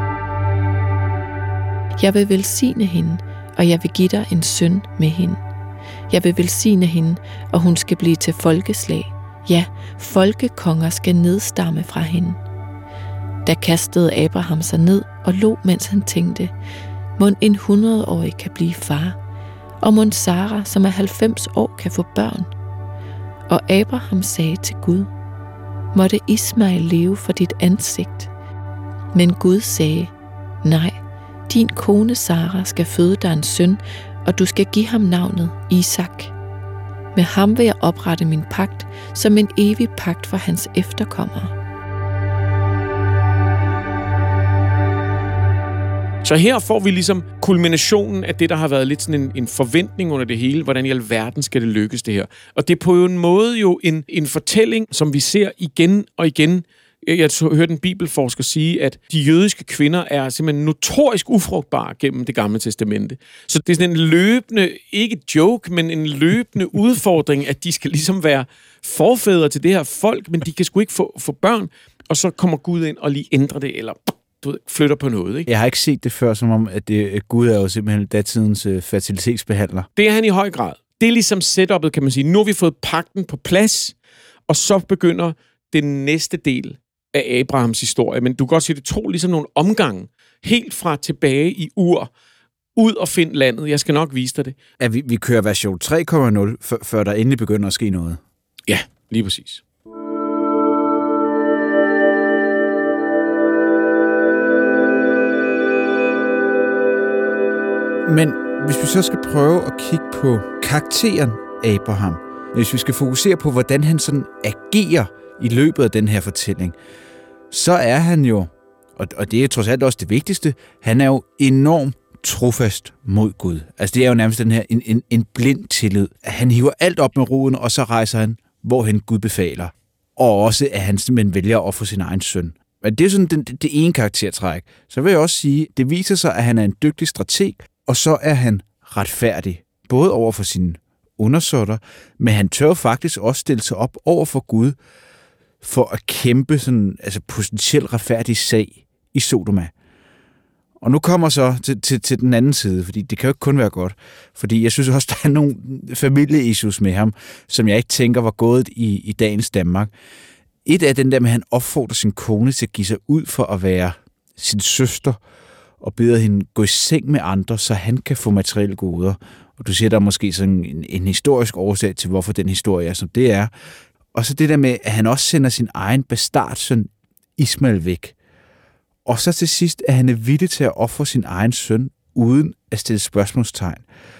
Jeg vil velsigne hende, og jeg vil give dig en søn med hende. Jeg vil velsigne hende, og hun skal blive til folkeslag. Ja, folkekonger skal nedstamme fra hende. Da kastede Abraham sig ned og lå, mens han tænkte, mon en hundredårig kan blive far, og mon Sara, som er halvfems år, kan få børn. Og Abraham sagde til Gud, måtte Ismael leve for dit ansigt. Men Gud sagde, nej, din kone Sara skal føde dig en søn, og du skal give ham navnet Isak. Med ham vil jeg oprette min pagt som en evig pagt for hans efterkommere. Så her får vi ligesom kulminationen af det, der har været lidt sådan en, en forventning under det hele. Hvordan i alverden skal det lykkes, det her? Og det er på en måde jo en, en fortælling, som vi ser igen og igen. Jeg hørte en bibelforsker sige, at de jødiske kvinder er simpelthen notorisk ufrugtbare gennem det gamle testamente. Så det er sådan en løbende, ikke joke, men en løbende udfordring, at de skal ligesom være forfædre til det her folk, men de kan sgu ikke få, få børn, og så kommer Gud ind og lige ændrer det, eller du ved, flytter på noget. Ikke? Jeg har ikke set det før, som om, at det, Gud er jo simpelthen datidens uh, fertilitetsbehandler. Det er han i høj grad. Det er ligesom setup'et, kan man sige. Nu har vi fået pagten på plads, og så begynder den næste del af Abrahams historie, men du kan godt sige, at det tog ligesom nogle omgange, helt fra tilbage i Ur, ud og find landet. Jeg skal nok vise dig det. Ja, vi, vi kører version tre komma nul, før, før der endelig begynder at ske noget. Ja, lige præcis. Men hvis vi så skal prøve at kigge på karakteren Abraham, hvis vi skal fokusere på, hvordan han sådan agerer i løbet af den her fortælling, så er han jo, og det er trods alt også det vigtigste, han er jo enormt trofast mod Gud. Altså det er jo nærmest den her en, en, en blind tillid. Han hiver alt op med roden, og så rejser han, hvorhen Gud befaler. Og også, at han simpelthen vælger at ofre sin egen søn. Men det er sådan det, det ene karaktertræk. Så vil jeg også sige, det viser sig, at han er en dygtig strateg, og så er han retfærdig. Både over for sine undersåtter, men han tør faktisk også stille sig op over for Gud, for at kæmpe sådan, altså potentielt retfærdig sag i Sodoma. Og nu kommer så til, til, til den anden side, fordi det kan jo ikke kun være godt. Fordi jeg synes også, der er nogle familieissues med ham, som jeg ikke tænker var gået i, i dagens Danmark. Et af den der med, at han opfordrer sin kone til at give sig ud for at være sin søster, og beder hende gå i seng med andre, så han kan få materielle goder. Og du siger, der er måske sådan en, en historisk årsag til, hvorfor den historie er, som det er. Og så det der med, at han også sender sin egen bastardsøn Ismael væk. Og så til sidst, at han er villig til at ofre sin egen søn, uden at stille spørgsmålstegn.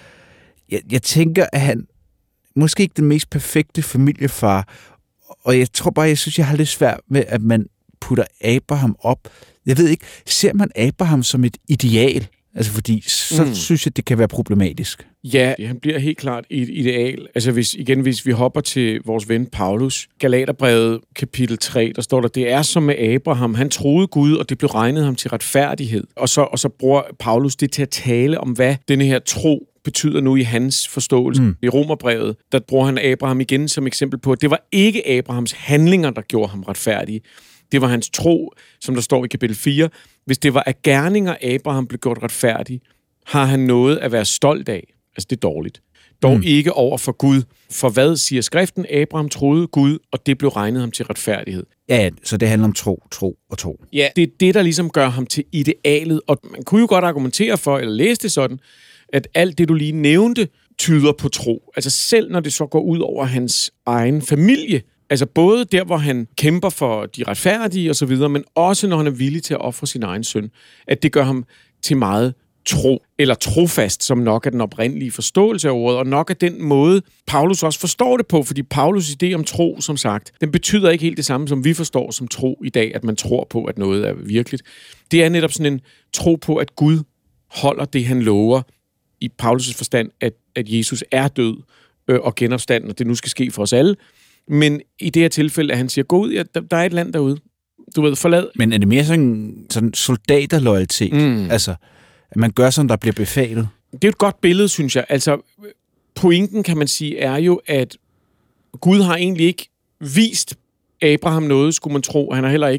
Jeg, jeg tænker, at han måske ikke den mest perfekte familiefar, og jeg tror bare, jeg synes, jeg har lidt svært med, at man putter Abraham op. Jeg ved ikke, ser man Abraham som et ideal? Altså fordi, så mm. synes jeg, det kan være problematisk. Ja, han bliver helt klart et ideal. Altså hvis, igen, hvis vi hopper til vores ven Paulus, Galaterbrevet kapitel tre, der står der, det er som med Abraham. Han troede Gud, og det blev regnet ham til retfærdighed. Og så, og så bruger Paulus det til at tale om, hvad denne her tro betyder nu i hans forståelse. Mm. I Romerbrevet, der bruger han Abraham igen som eksempel på, at det var ikke Abrahams handlinger, der gjorde ham retfærdig. Det var hans tro, som der står i kapitel fire. Hvis det var af gerninger, Abraham blev gjort retfærdig, har han noget at være stolt af. Altså, det er dårligt. Dog mm. ikke over for Gud. For hvad siger skriften? Abraham troede Gud, og det blev regnet ham til retfærdighed. Ja, så det handler om tro, tro og tro. Ja, det er det, der ligesom gør ham til idealet. Og man kunne jo godt argumentere for, eller læse det sådan, at alt det, du lige nævnte, tyder på tro. Altså selv når det så går ud over hans egen familie. Altså både der, hvor han kæmper for de retfærdige og så videre, men også når han er villig til at ofre sin egen søn. At det gør ham til meget tro, eller trofast, som nok er den oprindelige forståelse af ordet, og nok er den måde, Paulus også forstår det på, fordi Paulus' idé om tro, som sagt, den betyder ikke helt det samme, som vi forstår som tro i dag, at man tror på, at noget er virkeligt. Det er netop sådan en tro på, at Gud holder det, han lover, i Paulus' forstand, at, at Jesus er død øh, og genopstanden, og det nu skal ske for os alle. Men i det her tilfælde, at han siger, gå ud, ja, der, der er et land derude. Du ved, forlad. Men er det mere sådan, sådan soldaterloyalitet? Mm. Altså, at man gør sådan, der bliver befalet? Det er et godt billede, synes jeg. Altså, pointen, kan man sige, er jo, at Gud har egentlig ikke vist Abraham noget, skulle man tro. Han har heller ikke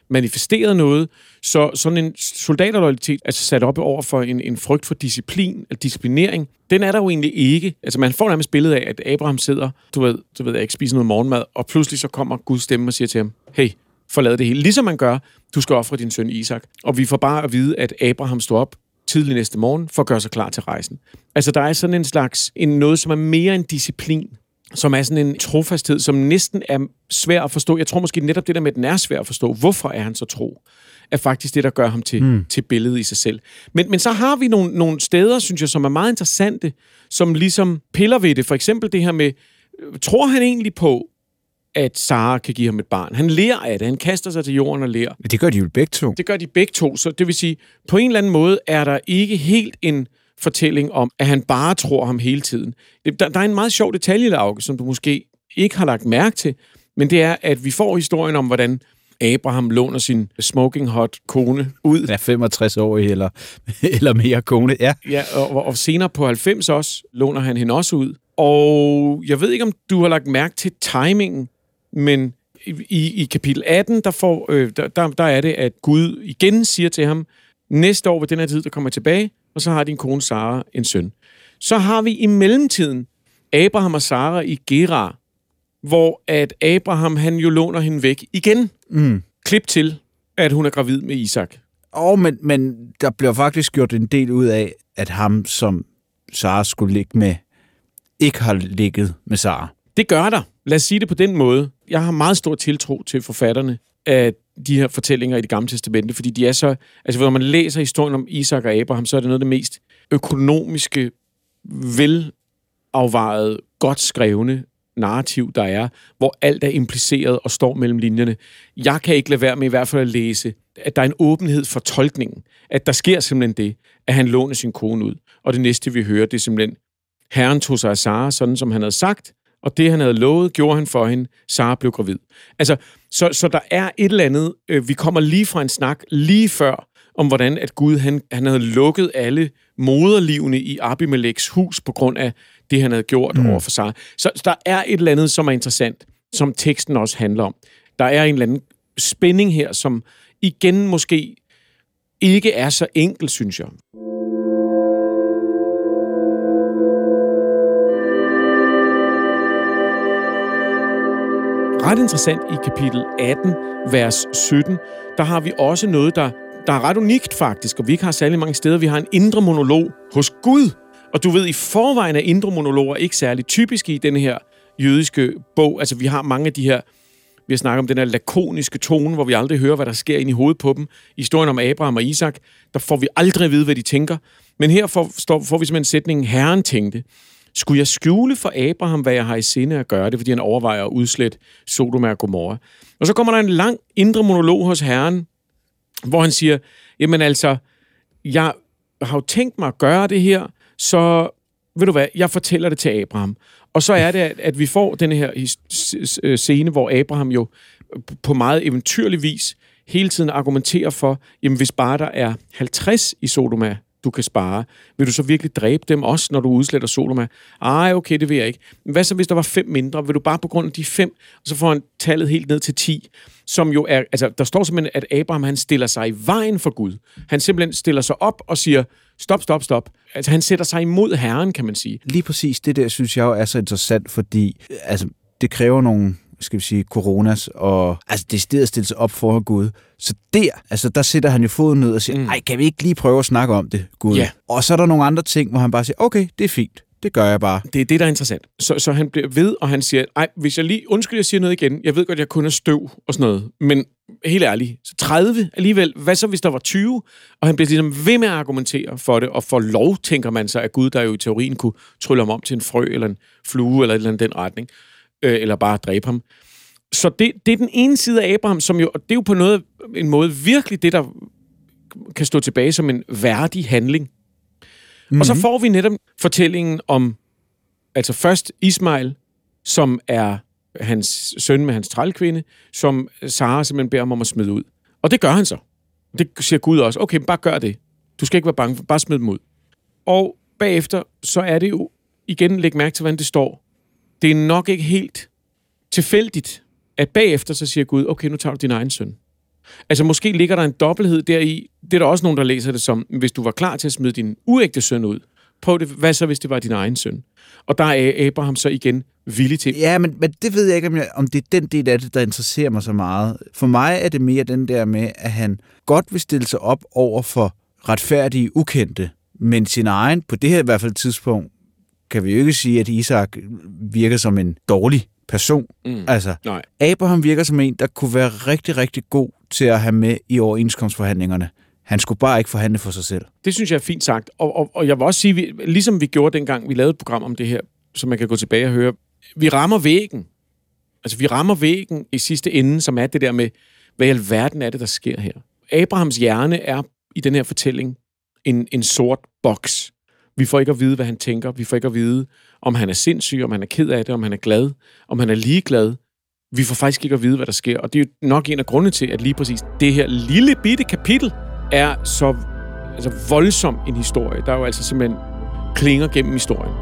manifesteret noget, så sådan en soldaterloyalitet, altså sat op over for en, en frygt for disciplin, eller disciplinering, den er der jo egentlig ikke. Altså man får nærmest billedet af, at Abraham sidder, du ved, du ved jeg ikke, spiser noget morgenmad, og pludselig så kommer Guds stemme og siger til ham, hey, forlad det hele. Ligesom man gør, du skal ofre din søn Isak. Og vi får bare at vide, at Abraham står op tidlig næste morgen for at gøre sig klar til rejsen. Altså der er sådan en slags, en noget, som er mere en disciplin, som er sådan en trofasthed, som næsten er svær at forstå. Jeg tror måske netop det der med, at den er svær at forstå. Hvorfor er han så tro? Er faktisk det, der gør ham til, mm. til billedet i sig selv. Men, men så har vi nogle, nogle steder, synes jeg, som er meget interessante, som ligesom piller ved det. For eksempel det her med, tror han egentlig på, at Sara kan give ham et barn? Han lærer af det. Han kaster sig til jorden og lærer. Det gør de jo begge to. Det gør de begge to. Så det vil sige, på en eller anden måde er der ikke helt en fortælling om, at han bare tror ham hele tiden. Der, der er en meget sjov detalje, Lauke, som du måske ikke har lagt mærke til, men det er, at vi får historien om, hvordan Abraham låner sin smoking hot kone ud. Ja, femogtres år eller, eller mere kone, ja. Ja, og, og senere på halvfems også låner han hende også ud. Og jeg ved ikke, om du har lagt mærke til timingen, men i, i kapitel atten, der, får, øh, der, der, der er det, at Gud igen siger til ham, næste år ved den her tid, der kommer tilbage, og så har din kone Sara en søn. Så har vi i mellemtiden Abraham og Sara i Gerar, hvor at Abraham, han jo låner hende væk igen. Mm. Klip til, at hun er gravid med Isak. Åh, oh, men, men der bliver faktisk gjort en del ud af, at ham, som Sara skulle ligge med, ikke har ligget med Sara. Det gør der. Lad os sige det på den måde. Jeg har meget stor tiltro til forfatterne af de her fortællinger i Det Gamle Testamente, fordi de er så... Altså, når man læser historien om Isak og Abraham, så er det noget af det mest økonomiske, velafvejede, godt skrevne narrativ, der er, hvor alt er impliceret og står mellem linjerne. Jeg kan ikke lade være med i hvert fald at læse, at der er en åbenhed for tolkningen. At der sker simpelthen det, at han låner sin kone ud. Og det næste, vi hører, det er simpelthen, Herren tog sig af Sara, sådan som han havde sagt, og det, han havde lovet, gjorde han for hende. Sara blev gravid. Altså, så, så der er et eller andet, øh, vi kommer lige fra en snak lige før, om hvordan at Gud, han, han havde lukket alle moderlivene i Abimeleks hus, på grund af det, han havde gjort mm. over for Sara. Så, så der er et eller andet, som er interessant, som teksten også handler om. Der er en eller anden spænding her, som igen måske ikke er så enkel, synes jeg. Ret interessant i kapitel atten, vers sytten, der har vi også noget, der, der er ret unikt faktisk, og vi ikke har særlig mange steder. Vi har en indre monolog hos Gud. Og du ved, i forvejen er indre monologer ikke særlig typiske i denne her jødiske bog. Altså, vi har mange af de her, vi har snakket om den her lakoniske tone, hvor vi aldrig hører, hvad der sker inde i hovedet på dem. I historien om Abraham og Isak, der får vi aldrig at vide, hvad de tænker. Men her får, får vi simpelthen sætningen, Herren tænkte. Skulle jeg skjule for Abraham, hvad jeg har i sinde at gøre det, fordi han overvejer at udslette Sodoma og Gomorra? Og så kommer der en lang indre monolog hos Herren, hvor han siger, jamen altså, jeg har jo tænkt mig at gøre det her, så ved du hvad, jeg fortæller det til Abraham. Og så er det, at vi får den her scene, hvor Abraham jo på meget eventyrlig vis hele tiden argumenterer for, jamen hvis bare der er halvtreds i Sodoma, du kan spare, vil du så virkelig dræbe dem også, når du udsletter Sodoma? Ej, okay, det vil jeg ikke. Men hvad så, hvis der var fem mindre? Vil du bare på grund af de fem, og så får han tallet helt ned til ti, som jo er, altså der står simpelthen, at Abraham, han stiller sig i vejen for Gud. Han simpelthen stiller sig op og siger, stop, stop, stop. Altså han sætter sig imod Herren, kan man sige. Lige præcis det der, synes jeg jo er så interessant, fordi altså, det kræver nogle, skal vi sige, coronas, og altså det stedet at stille sig op for Gud. Så der, altså der sætter han jo foden ned og siger, ej, kan vi ikke lige prøve at snakke om det, Gud? Ja. Og så er der nogle andre ting, hvor han bare siger, okay, det er fint, det gør jeg bare. Det er det, der er interessant. Så, så han bliver ved, og han siger, ej, hvis jeg lige, undskyld, jeg siger noget igen, jeg ved godt, jeg kun er støv og sådan noget, men helt ærligt, så tredive alligevel, hvad så hvis der var tyve? Og han bliver ligesom ved med at argumentere for det, og for lov, tænker man sig, at Gud, der jo i teorien kunne trylle ham om til en frø, eller en flue, eller et eller andet den retning, øh, eller bare dræbe ham. Så det, det er den ene side af Abraham, som jo, og det er jo på noget, en måde virkelig det, der kan stå tilbage som en værdig handling. Mm-hmm. Og så får vi netop fortællingen om, altså først Ismail, som er hans søn med hans trælkvinde, som Sara simpelthen beder ham om at smide ud. Og det gør han så. Det siger Gud også. Okay, bare gør det. Du skal ikke være bange for, bare smid dem ud. Og bagefter, så er det jo, igen, læg mærke til, hvordan det står. Det er nok ikke helt tilfældigt, at bagefter så siger Gud, okay, nu tager du din egen søn. Altså måske ligger der en dobbelthed deri. Det er der også nogen, der læser det som, hvis du var klar til at smide din uægte søn ud, prøv det, hvad så, hvis det var din egen søn? Og der er Abraham så igen villig til. Ja, men, men det ved jeg ikke, om, jeg, om det er den del af det, der interesserer mig så meget. For mig er det mere den der med, at han godt vil stille sig op over for retfærdige ukendte, men sin egen, på det her i hvert fald tidspunkt, kan vi jo ikke sige, at Isak virker som en dårlig person. Mm. Altså, nej. Abraham virker som en, der kunne være rigtig, rigtig god til at have med i overenskomstforhandlingerne. Han skulle bare ikke forhandle for sig selv. Det synes jeg er fint sagt. Og, og, og jeg vil også sige, vi, ligesom vi gjorde dengang, vi lavede et program om det her, så man kan gå tilbage og høre, vi rammer væggen. Altså, vi rammer væggen i sidste ende, som er det der med, hvad i alverden er det, der sker her. Abrahams hjerne er i den her fortælling en, en sort boks. Vi får ikke at vide, hvad han tænker. Vi får ikke at vide, om han er sindssyg, om han er ked af det, om han er glad, om han er ligeglad. Vi får faktisk ikke at vide, hvad der sker. Og det er jo nok en af grundene til, at lige præcis det her lille bitte kapitel er så altså voldsom en historie. Der er jo altså simpelthen klinger gennem historien.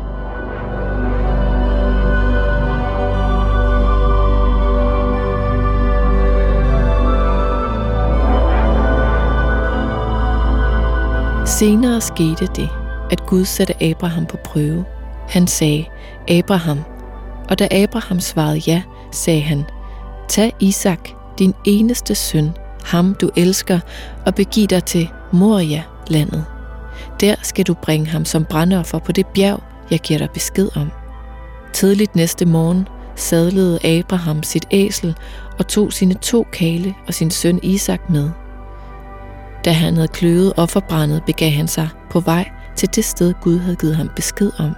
Senere skete det, at Gud satte Abraham på prøve. Han sagde, Abraham. Og da Abraham svarede ja, sagde han, tag Isak, din eneste søn, ham du elsker, og begiv dig til Moria-landet. Der skal du bringe ham som brandoffer på det bjerg, jeg giver dig besked om. Tidligt næste morgen sadlede Abraham sit æsel og tog sine to kale og sin søn Isak med. Da han havde kløvet offerbrændet, begav han sig på vej til det sted, Gud havde givet ham besked om.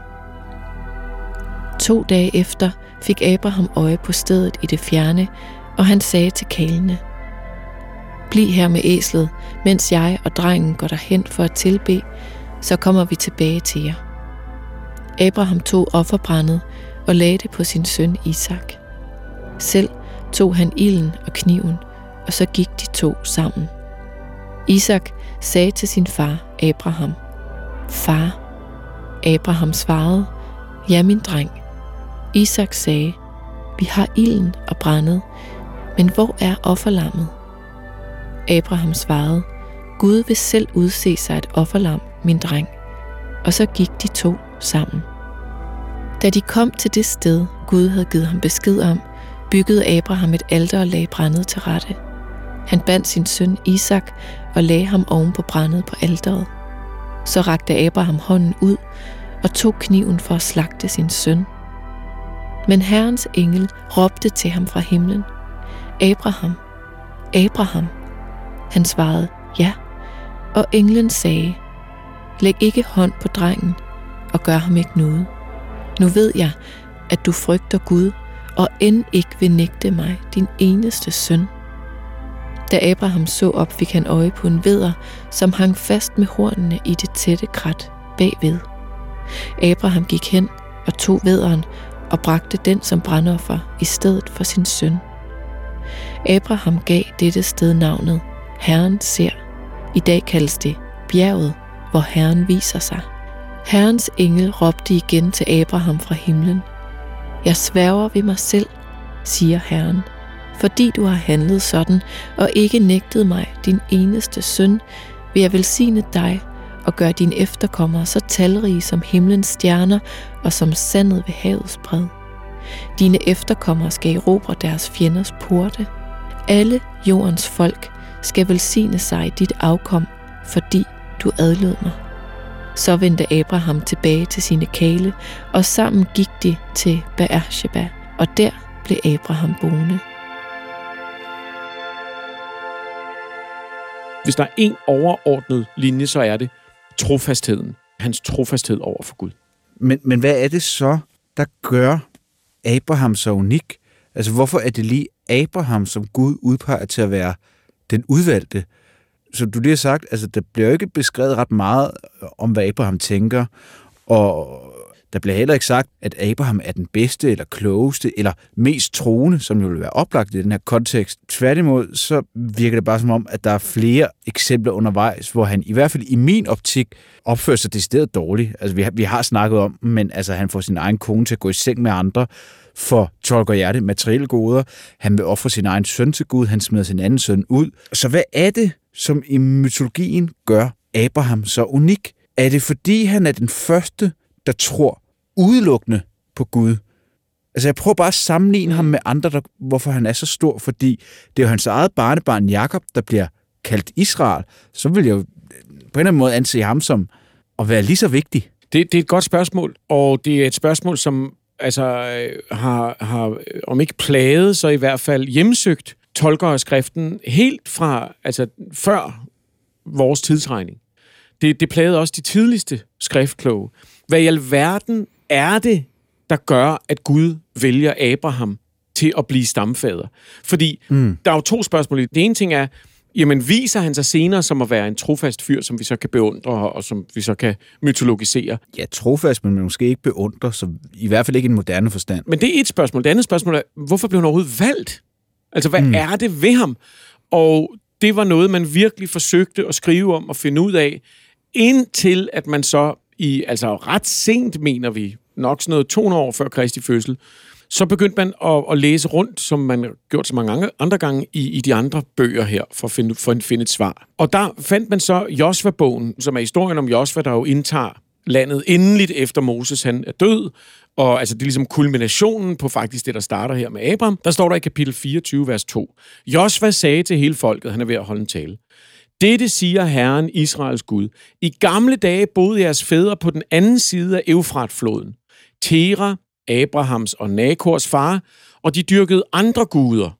To dage efter fik Abraham øje på stedet i det fjerne, og han sagde til kalene, bliv her med æslet, mens jeg og drengen går derhen for at tilbe, så kommer vi tilbage til jer. Abraham tog offerbrændet og lagde det på sin søn Isak. Selv tog han ilden og kniven, og så gik de to sammen. Isak sagde til sin far Abraham, far. Abraham svarede, ja min dreng. Isak sagde, vi har ilden og brændet, men hvor er offerlammet? Abraham svarede, Gud vil selv udse sig et offerlam, min dreng. Og så gik de to sammen. Da de kom til det sted, Gud havde givet ham besked om, byggede Abraham et alter og lagde brændet til rette. Han bandt sin søn Isak og lagde ham oven på brændet på alteret. Så rakte Abraham hånden ud og tog kniven for at slagte sin søn. Men Herrens engel råbte til ham fra himlen, Abraham, Abraham. Han svarede, ja, og englen sagde, læg ikke hånd på drengen og gør ham ikke noget. Nu ved jeg, at du frygter Gud og end ikke vil nægte mig, din eneste søn. Da Abraham så op, fik han øje på en vædder, som hang fast med hornene i det tætte krat bagved. Abraham gik hen og tog vædderen og bragte den som brandoffer i stedet for sin søn. Abraham gav dette sted navnet Herren ser. I dag kaldes det bjerget, hvor Herren viser sig. Herrens engel råbte igen til Abraham fra himlen. Jeg sværger ved mig selv, siger Herren, fordi du har handlet sådan og ikke nægtet mig, din eneste søn, vil jeg velsigne dig og gøre dine efterkommere så talrige som himlens stjerner og som sandet ved havets bred. Dine efterkommere skal erobre deres fjenders porte. Alle jordens folk skal velsigne sig i dit afkom, fordi du adlød mig. Så vendte Abraham tilbage til sine kale, og sammen gik de til Beersheba, og der blev Abraham boende. Hvis der er en overordnet linje, så er det trofastheden. Hans trofasthed over for Gud. Men, men hvad er det så, der gør Abraham så unik? Altså, hvorfor er det lige Abraham, som Gud udpeger til at være den udvalgte? Som du lige har sagt, altså, der bliver jo ikke beskrevet ret meget om, hvad Abraham tænker, og der bliver heller ikke sagt, at Abraham er den bedste, eller klogeste, eller mest troende, som jo vil være oplagt i den her kontekst. Tværtimod, så virker det bare som om, at der er flere eksempler undervejs, hvor han i hvert fald i min optik opfører sig decideret dårligt. Altså, vi har, vi har snakket om, men altså, han får sin egen kone til at gå i seng med andre, for Tolker Hjerte materielle goder. Han vil ofre sin egen søn til Gud. Han smider sin anden søn ud. Så hvad er det, som i mytologien gør Abraham så unik? Er det, fordi han er den første, der tror udelukkende på Gud? Altså, jeg prøver bare at sammenligne ham med andre, der, hvorfor han er så stor, fordi det er jo hans eget barnebarn Jakob, der bliver kaldt Israel. Så vil jeg jo på en eller anden måde anse ham som at være lige så vigtig. Det, det er et godt spørgsmål, og det er et spørgsmål, som altså, har, har, om ikke plaget, så i hvert fald hjemsøgt tolker af skriften helt fra, altså før vores tidsregning. Det, det plagede også de tidligste skriftkloge. Hvad i alverden er det, der gør, at Gud vælger Abraham til at blive stamfader? Fordi mm. der er jo to spørgsmål. Det ene ting er, jamen viser han sig senere som at være en trofast fyr, som vi så kan beundre, og som vi så kan mytologisere? Ja, trofast, men måske ikke beundre, så i hvert fald ikke en moderne forstand. Men det er et spørgsmål. Det andet spørgsmål er, hvorfor blev han overhovedet valgt? Altså, hvad mm. er det ved ham? Og det var noget, man virkelig forsøgte at skrive om og finde ud af, indtil at man så i, altså ret sent, mener vi, nok sådan noget to hundrede år før Kristi fødsel, så begyndte man at, at læse rundt, som man har gjort så mange andre gange i, i de andre bøger her, for at, finde, for at finde et svar. Og der fandt man så Josva-bogen, som er historien om Josva, der jo indtager landet endeligt efter Moses, han er død, og altså det er ligesom kulminationen på faktisk det, der starter her med Abraham. Der står der i kapitel fireogtyve, vers to. Josva sagde til hele folket, han er ved at holde en tale. Dette siger Herren, Israels Gud. I gamle dage boede jeres fædre på den anden side af Eufratfloden. Tera, Abrahams og Nakors far, og de dyrkede andre guder.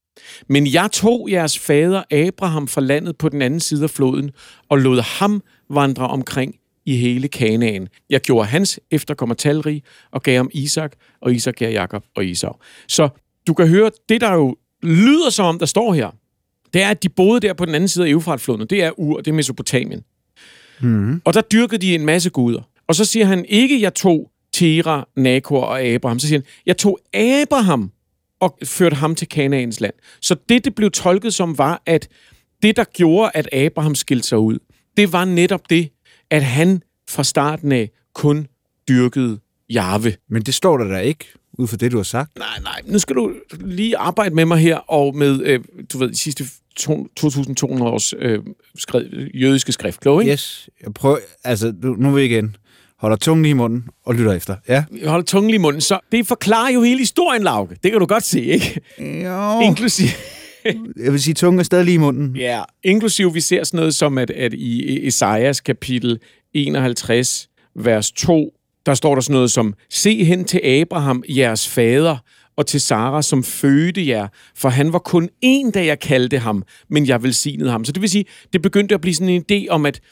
Men jeg tog jeres fader Abraham fra landet på den anden side af floden, og lod ham vandre omkring i hele Kanaan. Jeg gjorde hans efterkommer talrig, og gav ham Isak, og Isak gav Jakob og Esau. Så du kan høre, det der jo lyder som om, der står her, det er, at de boede der på den anden side af Eufratfloden. Det er Ur, det er Mesopotamien. Mm-hmm. Og der dyrkede de en masse guder. Og så siger han ikke, jeg tog Tera, Nakor og Abraham. Så siger han, jeg tog Abraham og førte ham til Kanaans land. Så det, det blev tolket som, var, at det, der gjorde, at Abraham skilte sig ud, det var netop det, at han fra starten af kun dyrkede Jahve. Men det står der da ikke, ud fra det, du har sagt. Nej, nej. Nu skal du lige arbejde med mig her, og med, øh, du ved, de sidste to tusind to hundrede års øh, skrev, jødiske skriftlov, ikke? Yes. Jeg prøver, altså, nu vil jeg igen. Holder tungen lige i munden og lytter efter. Ja. Holder tungen lige i munden, så det forklarer jo hele historien, Lauke. Det kan du godt se, ikke? Jo. Inklusiv. Jeg vil sige, tungen er stadig lige i munden. Ja, inklusiv vi ser sådan noget som, at, at i Esajas kapitel enoghalvtreds, vers to, der står der sådan noget som, se hen til Abraham, jeres fader, og til Sara, som fødte jer, for han var kun én, da jeg kaldte ham, men jeg velsignede ham. Så det vil sige, det begyndte at blive sådan en idé om, at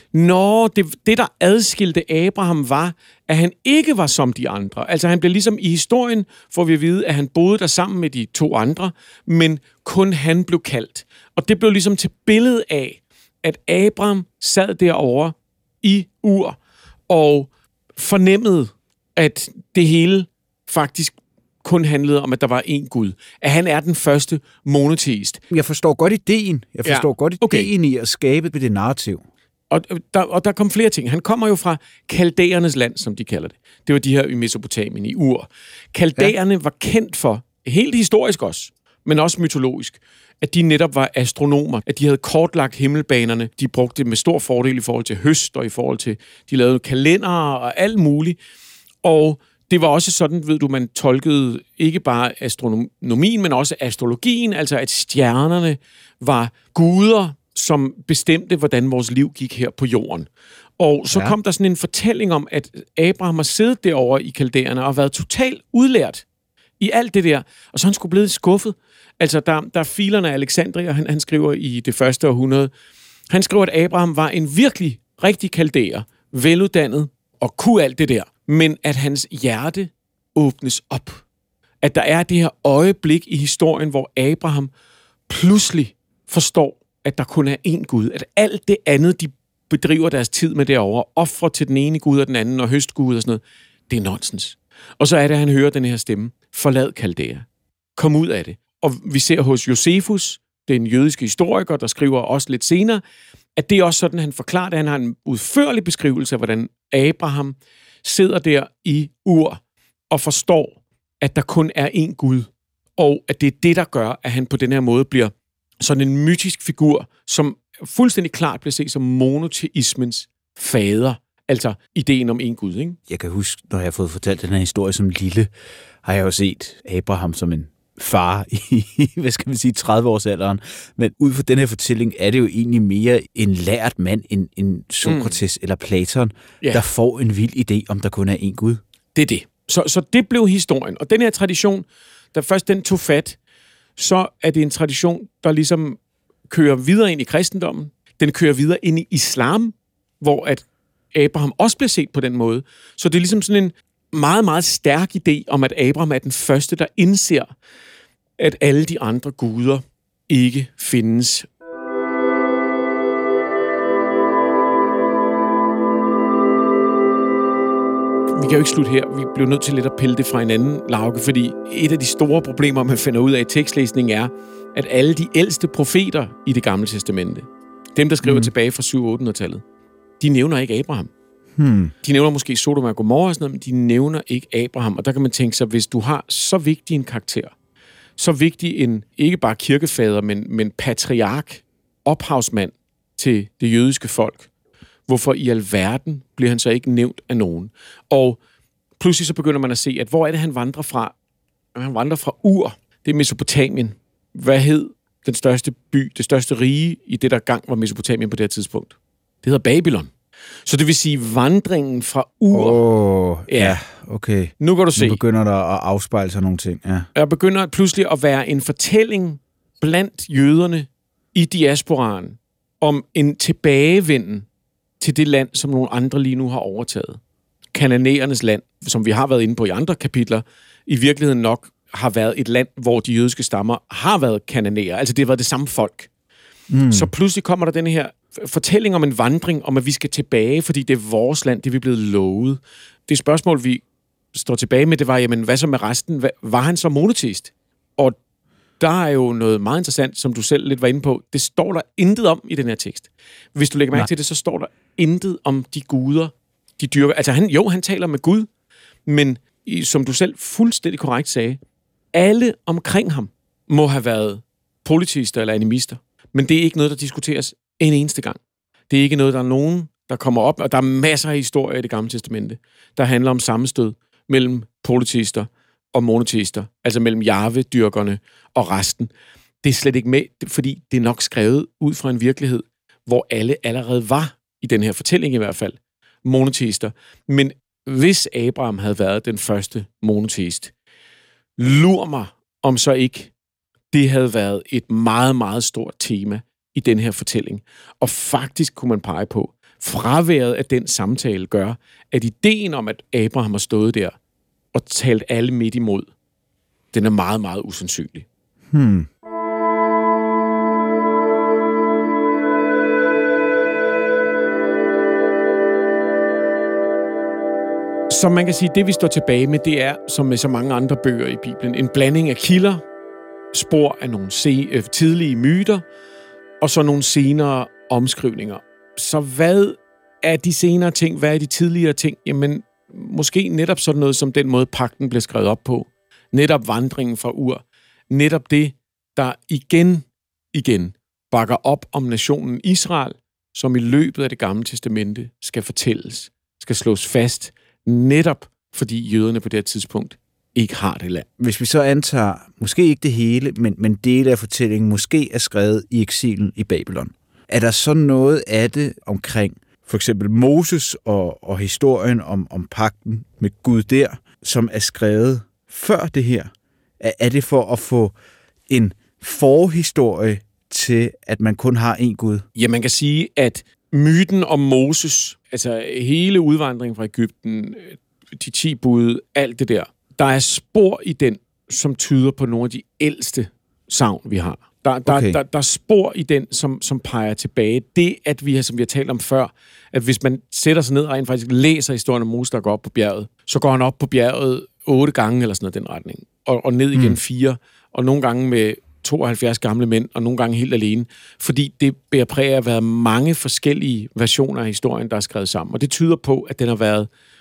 Nå, det, det der adskilte Abraham var, at han ikke var som de andre. Altså han blev ligesom i historien, får vi at vide, at han boede der sammen med de to andre, men kun han blev kaldt. Og det blev ligesom til billede af, at Abraham sad derovre i Ur og fornemmede, at det hele faktisk kun handlede om, at der var én Gud. At han er den første monoteist. Jeg forstår godt ideen. Jeg forstår ja, godt ideen okay. i at skabe det narrativ. Og der, og der kom flere ting. Han kommer jo fra kaldæernes land, som de kalder det. Det var de her i Mesopotamien, i Ur. Kaldæerne ja. var kendt for, helt historisk også, men også mytologisk, at de netop var astronomer, at de havde kortlagt himmelbanerne. De brugte det med stor fordel i forhold til høst, og i forhold til, de lavede kalendere og alt muligt. Og det var også sådan, ved du, man tolkede ikke bare astronomien, men også astrologien, altså at stjernerne var guder, som bestemte, hvordan vores liv gik her på jorden. Og så ja. kom der sådan en fortælling om, at Abraham har siddet derovre i kaldæerne og været totalt udlært i alt det der, og så han skulle blive skuffet. Altså, der, der er filerne af Alexandria, han, han skriver i det første århundrede, han skriver, at Abraham var en virkelig rigtig kaldæer, veluddannet og kunne alt det der, men at hans hjerte åbnes op. At der er det her øjeblik i historien, hvor Abraham pludselig forstår, at der kun er én Gud. At alt det andet, de bedriver deres tid med derovre, ofre til den ene Gud og den anden, og høstgud og sådan noget, det er nonsens. Og så er det, at han hører den her stemme. Forlad Kaldæa. Kom ud af det. Og vi ser hos Josefus, den jødiske historiker, der skriver også lidt senere, at det er også sådan, han forklarer det. Han har en udførlig beskrivelse af, hvordan Abraham sidder der i Ur og forstår, at der kun er én Gud, og at det er det, der gør, at han på den her måde bliver sådan en mytisk figur, som fuldstændig klart bliver set som monoteismens fader, altså ideen om én Gud, ikke? Jeg kan huske, når jeg har fået fortalt den her historie som lille, har jeg jo set Abraham som en far i, hvad skal man sige, tredive-årsalderen. Men ud fra den her fortælling er det jo egentlig mere en lært mand, en, en Sokrates mm. eller Platon, yeah. der får en vild idé, om der kun er én Gud. Det er det. Så, så det blev historien. Og den her tradition, da først den tog fat, så er det en tradition, der ligesom kører videre ind i kristendommen. Den kører videre ind i islam, hvor at Abraham også bliver set på den måde. Så det er ligesom sådan en meget, meget stærk idé om, at Abraham er den første, der indser, at alle de andre guder ikke findes. Vi kan jo ikke slutte her. Vi bliver nødt til lidt at pille det fra en anden Lauke, fordi et af de store problemer, man finder ud af i tekstlæsning, er, at alle de ældste profeter i Det Gamle Testamente, dem, der skriver mm. tilbage fra syv otte hundrede-tallet, de nævner ikke Abraham. Hmm. De nævner måske Sodom og Gomorra og sådan noget, men de nævner ikke Abraham. Og der kan man tænke sig, hvis du har så vigtig en karakter, så vigtig en, ikke bare kirkefader, men, men patriark, ophavsmand til det jødiske folk, hvorfor i alverden bliver han så ikke nævnt af nogen? Og pludselig så begynder man at se, at hvor er det, han vandrer fra? Han vandrer fra Ur, det er Mesopotamien. Hvad hed den største by, det største rige i det, der gang var Mesopotamien på det her tidspunkt? Det hedder Babylon. Så det vil sige vandringen fra Ur. Åh, oh, ja. ja, okay. Nu kan du se. Nu begynder der at afspejle sig nogle ting, ja. Der begynder pludselig at være en fortælling blandt jøderne i diasporaen om en tilbagevenden til det land, som nogle andre lige nu har overtaget. Kananæernes land, som vi har været inde på i andre kapitler, i virkeligheden nok har været et land, hvor de jødiske stammer har været kananæer. Altså det har været det samme folk. Mm. Så pludselig kommer der den her fortælling om en vandring, om at vi skal tilbage, fordi det er vores land, det er vi blevet lovet. Det spørgsmål, vi står tilbage med, det var, jamen, hvad så med resten? Var han så monoteist? Og der er jo noget meget interessant, som du selv lidt var inde på. Det står der intet om i den her tekst. Hvis du lægger mærke Nej. til det, så står der intet om de guder, de dyrker. Altså, han, jo, han taler med Gud, men som du selv fuldstændig korrekt sagde, alle omkring ham må have været polyteister eller animister. Men det er ikke noget, der diskuteres en eneste gang. Det er ikke noget, der er nogen, der kommer op, og der er masser af historier i Det Gamle Testamente, der handler om sammenstød mellem polyteister og monoteister, altså mellem Jahve-dyrkerne og resten. Det er slet ikke med, fordi det er nok skrevet ud fra en virkelighed, hvor alle allerede var, i den her fortælling i hvert fald, monoteister. Men hvis Abraham havde været den første monoteist, lur mig, om så ikke det havde været et meget, meget stort tema i den her fortælling. Og faktisk kunne man pege på, fraværet af den samtale gør, at ideen om, at Abraham har stået der og talt alle midt imod, den er meget, meget usandsynlig. Hmm. Så man kan sige, at det vi står tilbage med, det er, som med så mange andre bøger i Bibelen, en blanding af kilder, spor af nogle se- tidlige myter, og så nogle senere omskrivninger. Så hvad er de senere ting? Hvad er de tidligere ting? Jamen, måske netop sådan noget som den måde, pagten blev skrevet op på. Netop vandringen fra Ur. Netop det, der igen, igen bakker op om nationen Israel, som i løbet af Det Gamle Testamente skal fortælles, skal slås fast, netop fordi jøderne på det her tidspunkt ikke har det land. Hvis vi så antager, måske ikke det hele, men, men dele af fortællingen måske er skrevet i eksilen i Babylon, er der så noget af det omkring for eksempel Moses og, og historien om, om pagten med Gud der, som er skrevet før det her? Er, er det for at få en forhistorie til, at man kun har én Gud? Ja, man kan sige, at myten om Moses, altså hele udvandringen fra Egypten, de ti bud, alt det der, der er spor i den, som tyder på nogle af de ældste sagn, vi har. Der, der, okay. der, der er spor i den, som, som peger tilbage. Det, at vi har, som vi har talt om før, at hvis man sætter sig ned og rent faktisk læser historien om Moses, der går op på bjerget, så går han op på bjerget otte gange, eller sådan noget, den retning, og, og ned igen mm. fire, og nogle gange med tooghalvfjerds gamle mænd, og nogle gange helt alene, fordi det bærer præg af at være mange forskellige versioner af historien, der er skrevet sammen. Og det tyder på, at den har været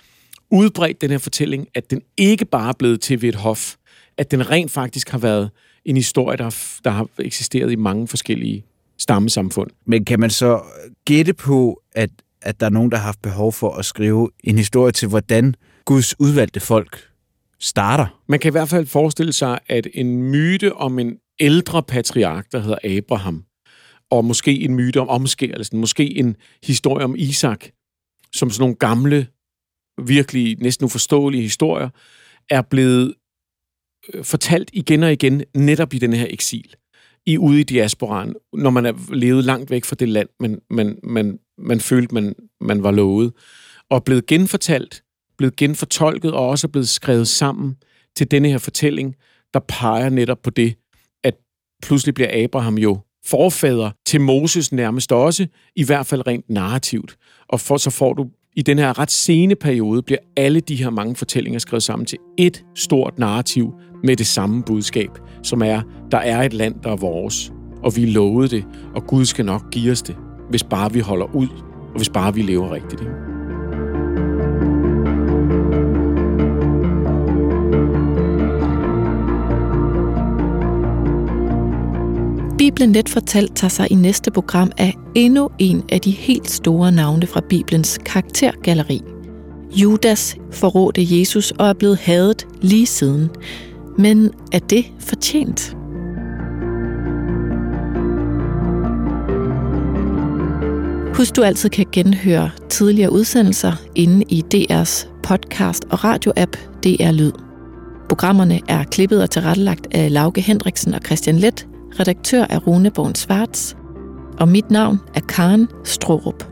udbredt den her fortælling, at den ikke bare er blevet til ved et hof, at den rent faktisk har været en historie, der har, der har eksisteret i mange forskellige stammesamfund. Men kan man så gætte på, at, at der er nogen, der har haft behov for at skrive en historie til, hvordan Guds udvalgte folk starter? Man kan i hvert fald forestille sig, at en myte om en ældre patriark, der hedder Abraham, og måske en myte om omskærelsen, måske en historie om Isak, som sådan nogle gamle, virkelig næsten uforståelige historier, er blevet fortalt igen og igen, netop i den her eksil, i ude i diasporaen, når man er levet langt væk fra det land, man, man, man, man følte, man, man var lovet, og blevet genfortalt, blevet genfortolket, og også blevet skrevet sammen til denne her fortælling, der peger netop på det, at pludselig bliver Abraham jo forfader til Moses nærmest også, i hvert fald rent narrativt. Og for, så får du i den her ret sene periode, bliver alle de her mange fortællinger skrevet sammen til et stort narrativ med det samme budskab, som er, der er et land, der er vores, og vi lovede det, og Gud skal nok give os det, hvis bare vi holder ud, og hvis bare vi lever rigtigt. Bibelen Let Fortalt tager sig i næste program af endnu en af de helt store navne fra Bibelens karaktergalleri. Judas forrådte Jesus og er blevet hadet lige siden. Men er det fortjent? Husk, du altid kan genhøre tidligere udsendelser inde i D R's podcast og radioapp D R Lyd. Programmerne er klippet og tilrettelagt af Lauke Hendriksen og Christian Leth. Redaktør er Rune Born Svarts, og mit navn er Karen Straarup.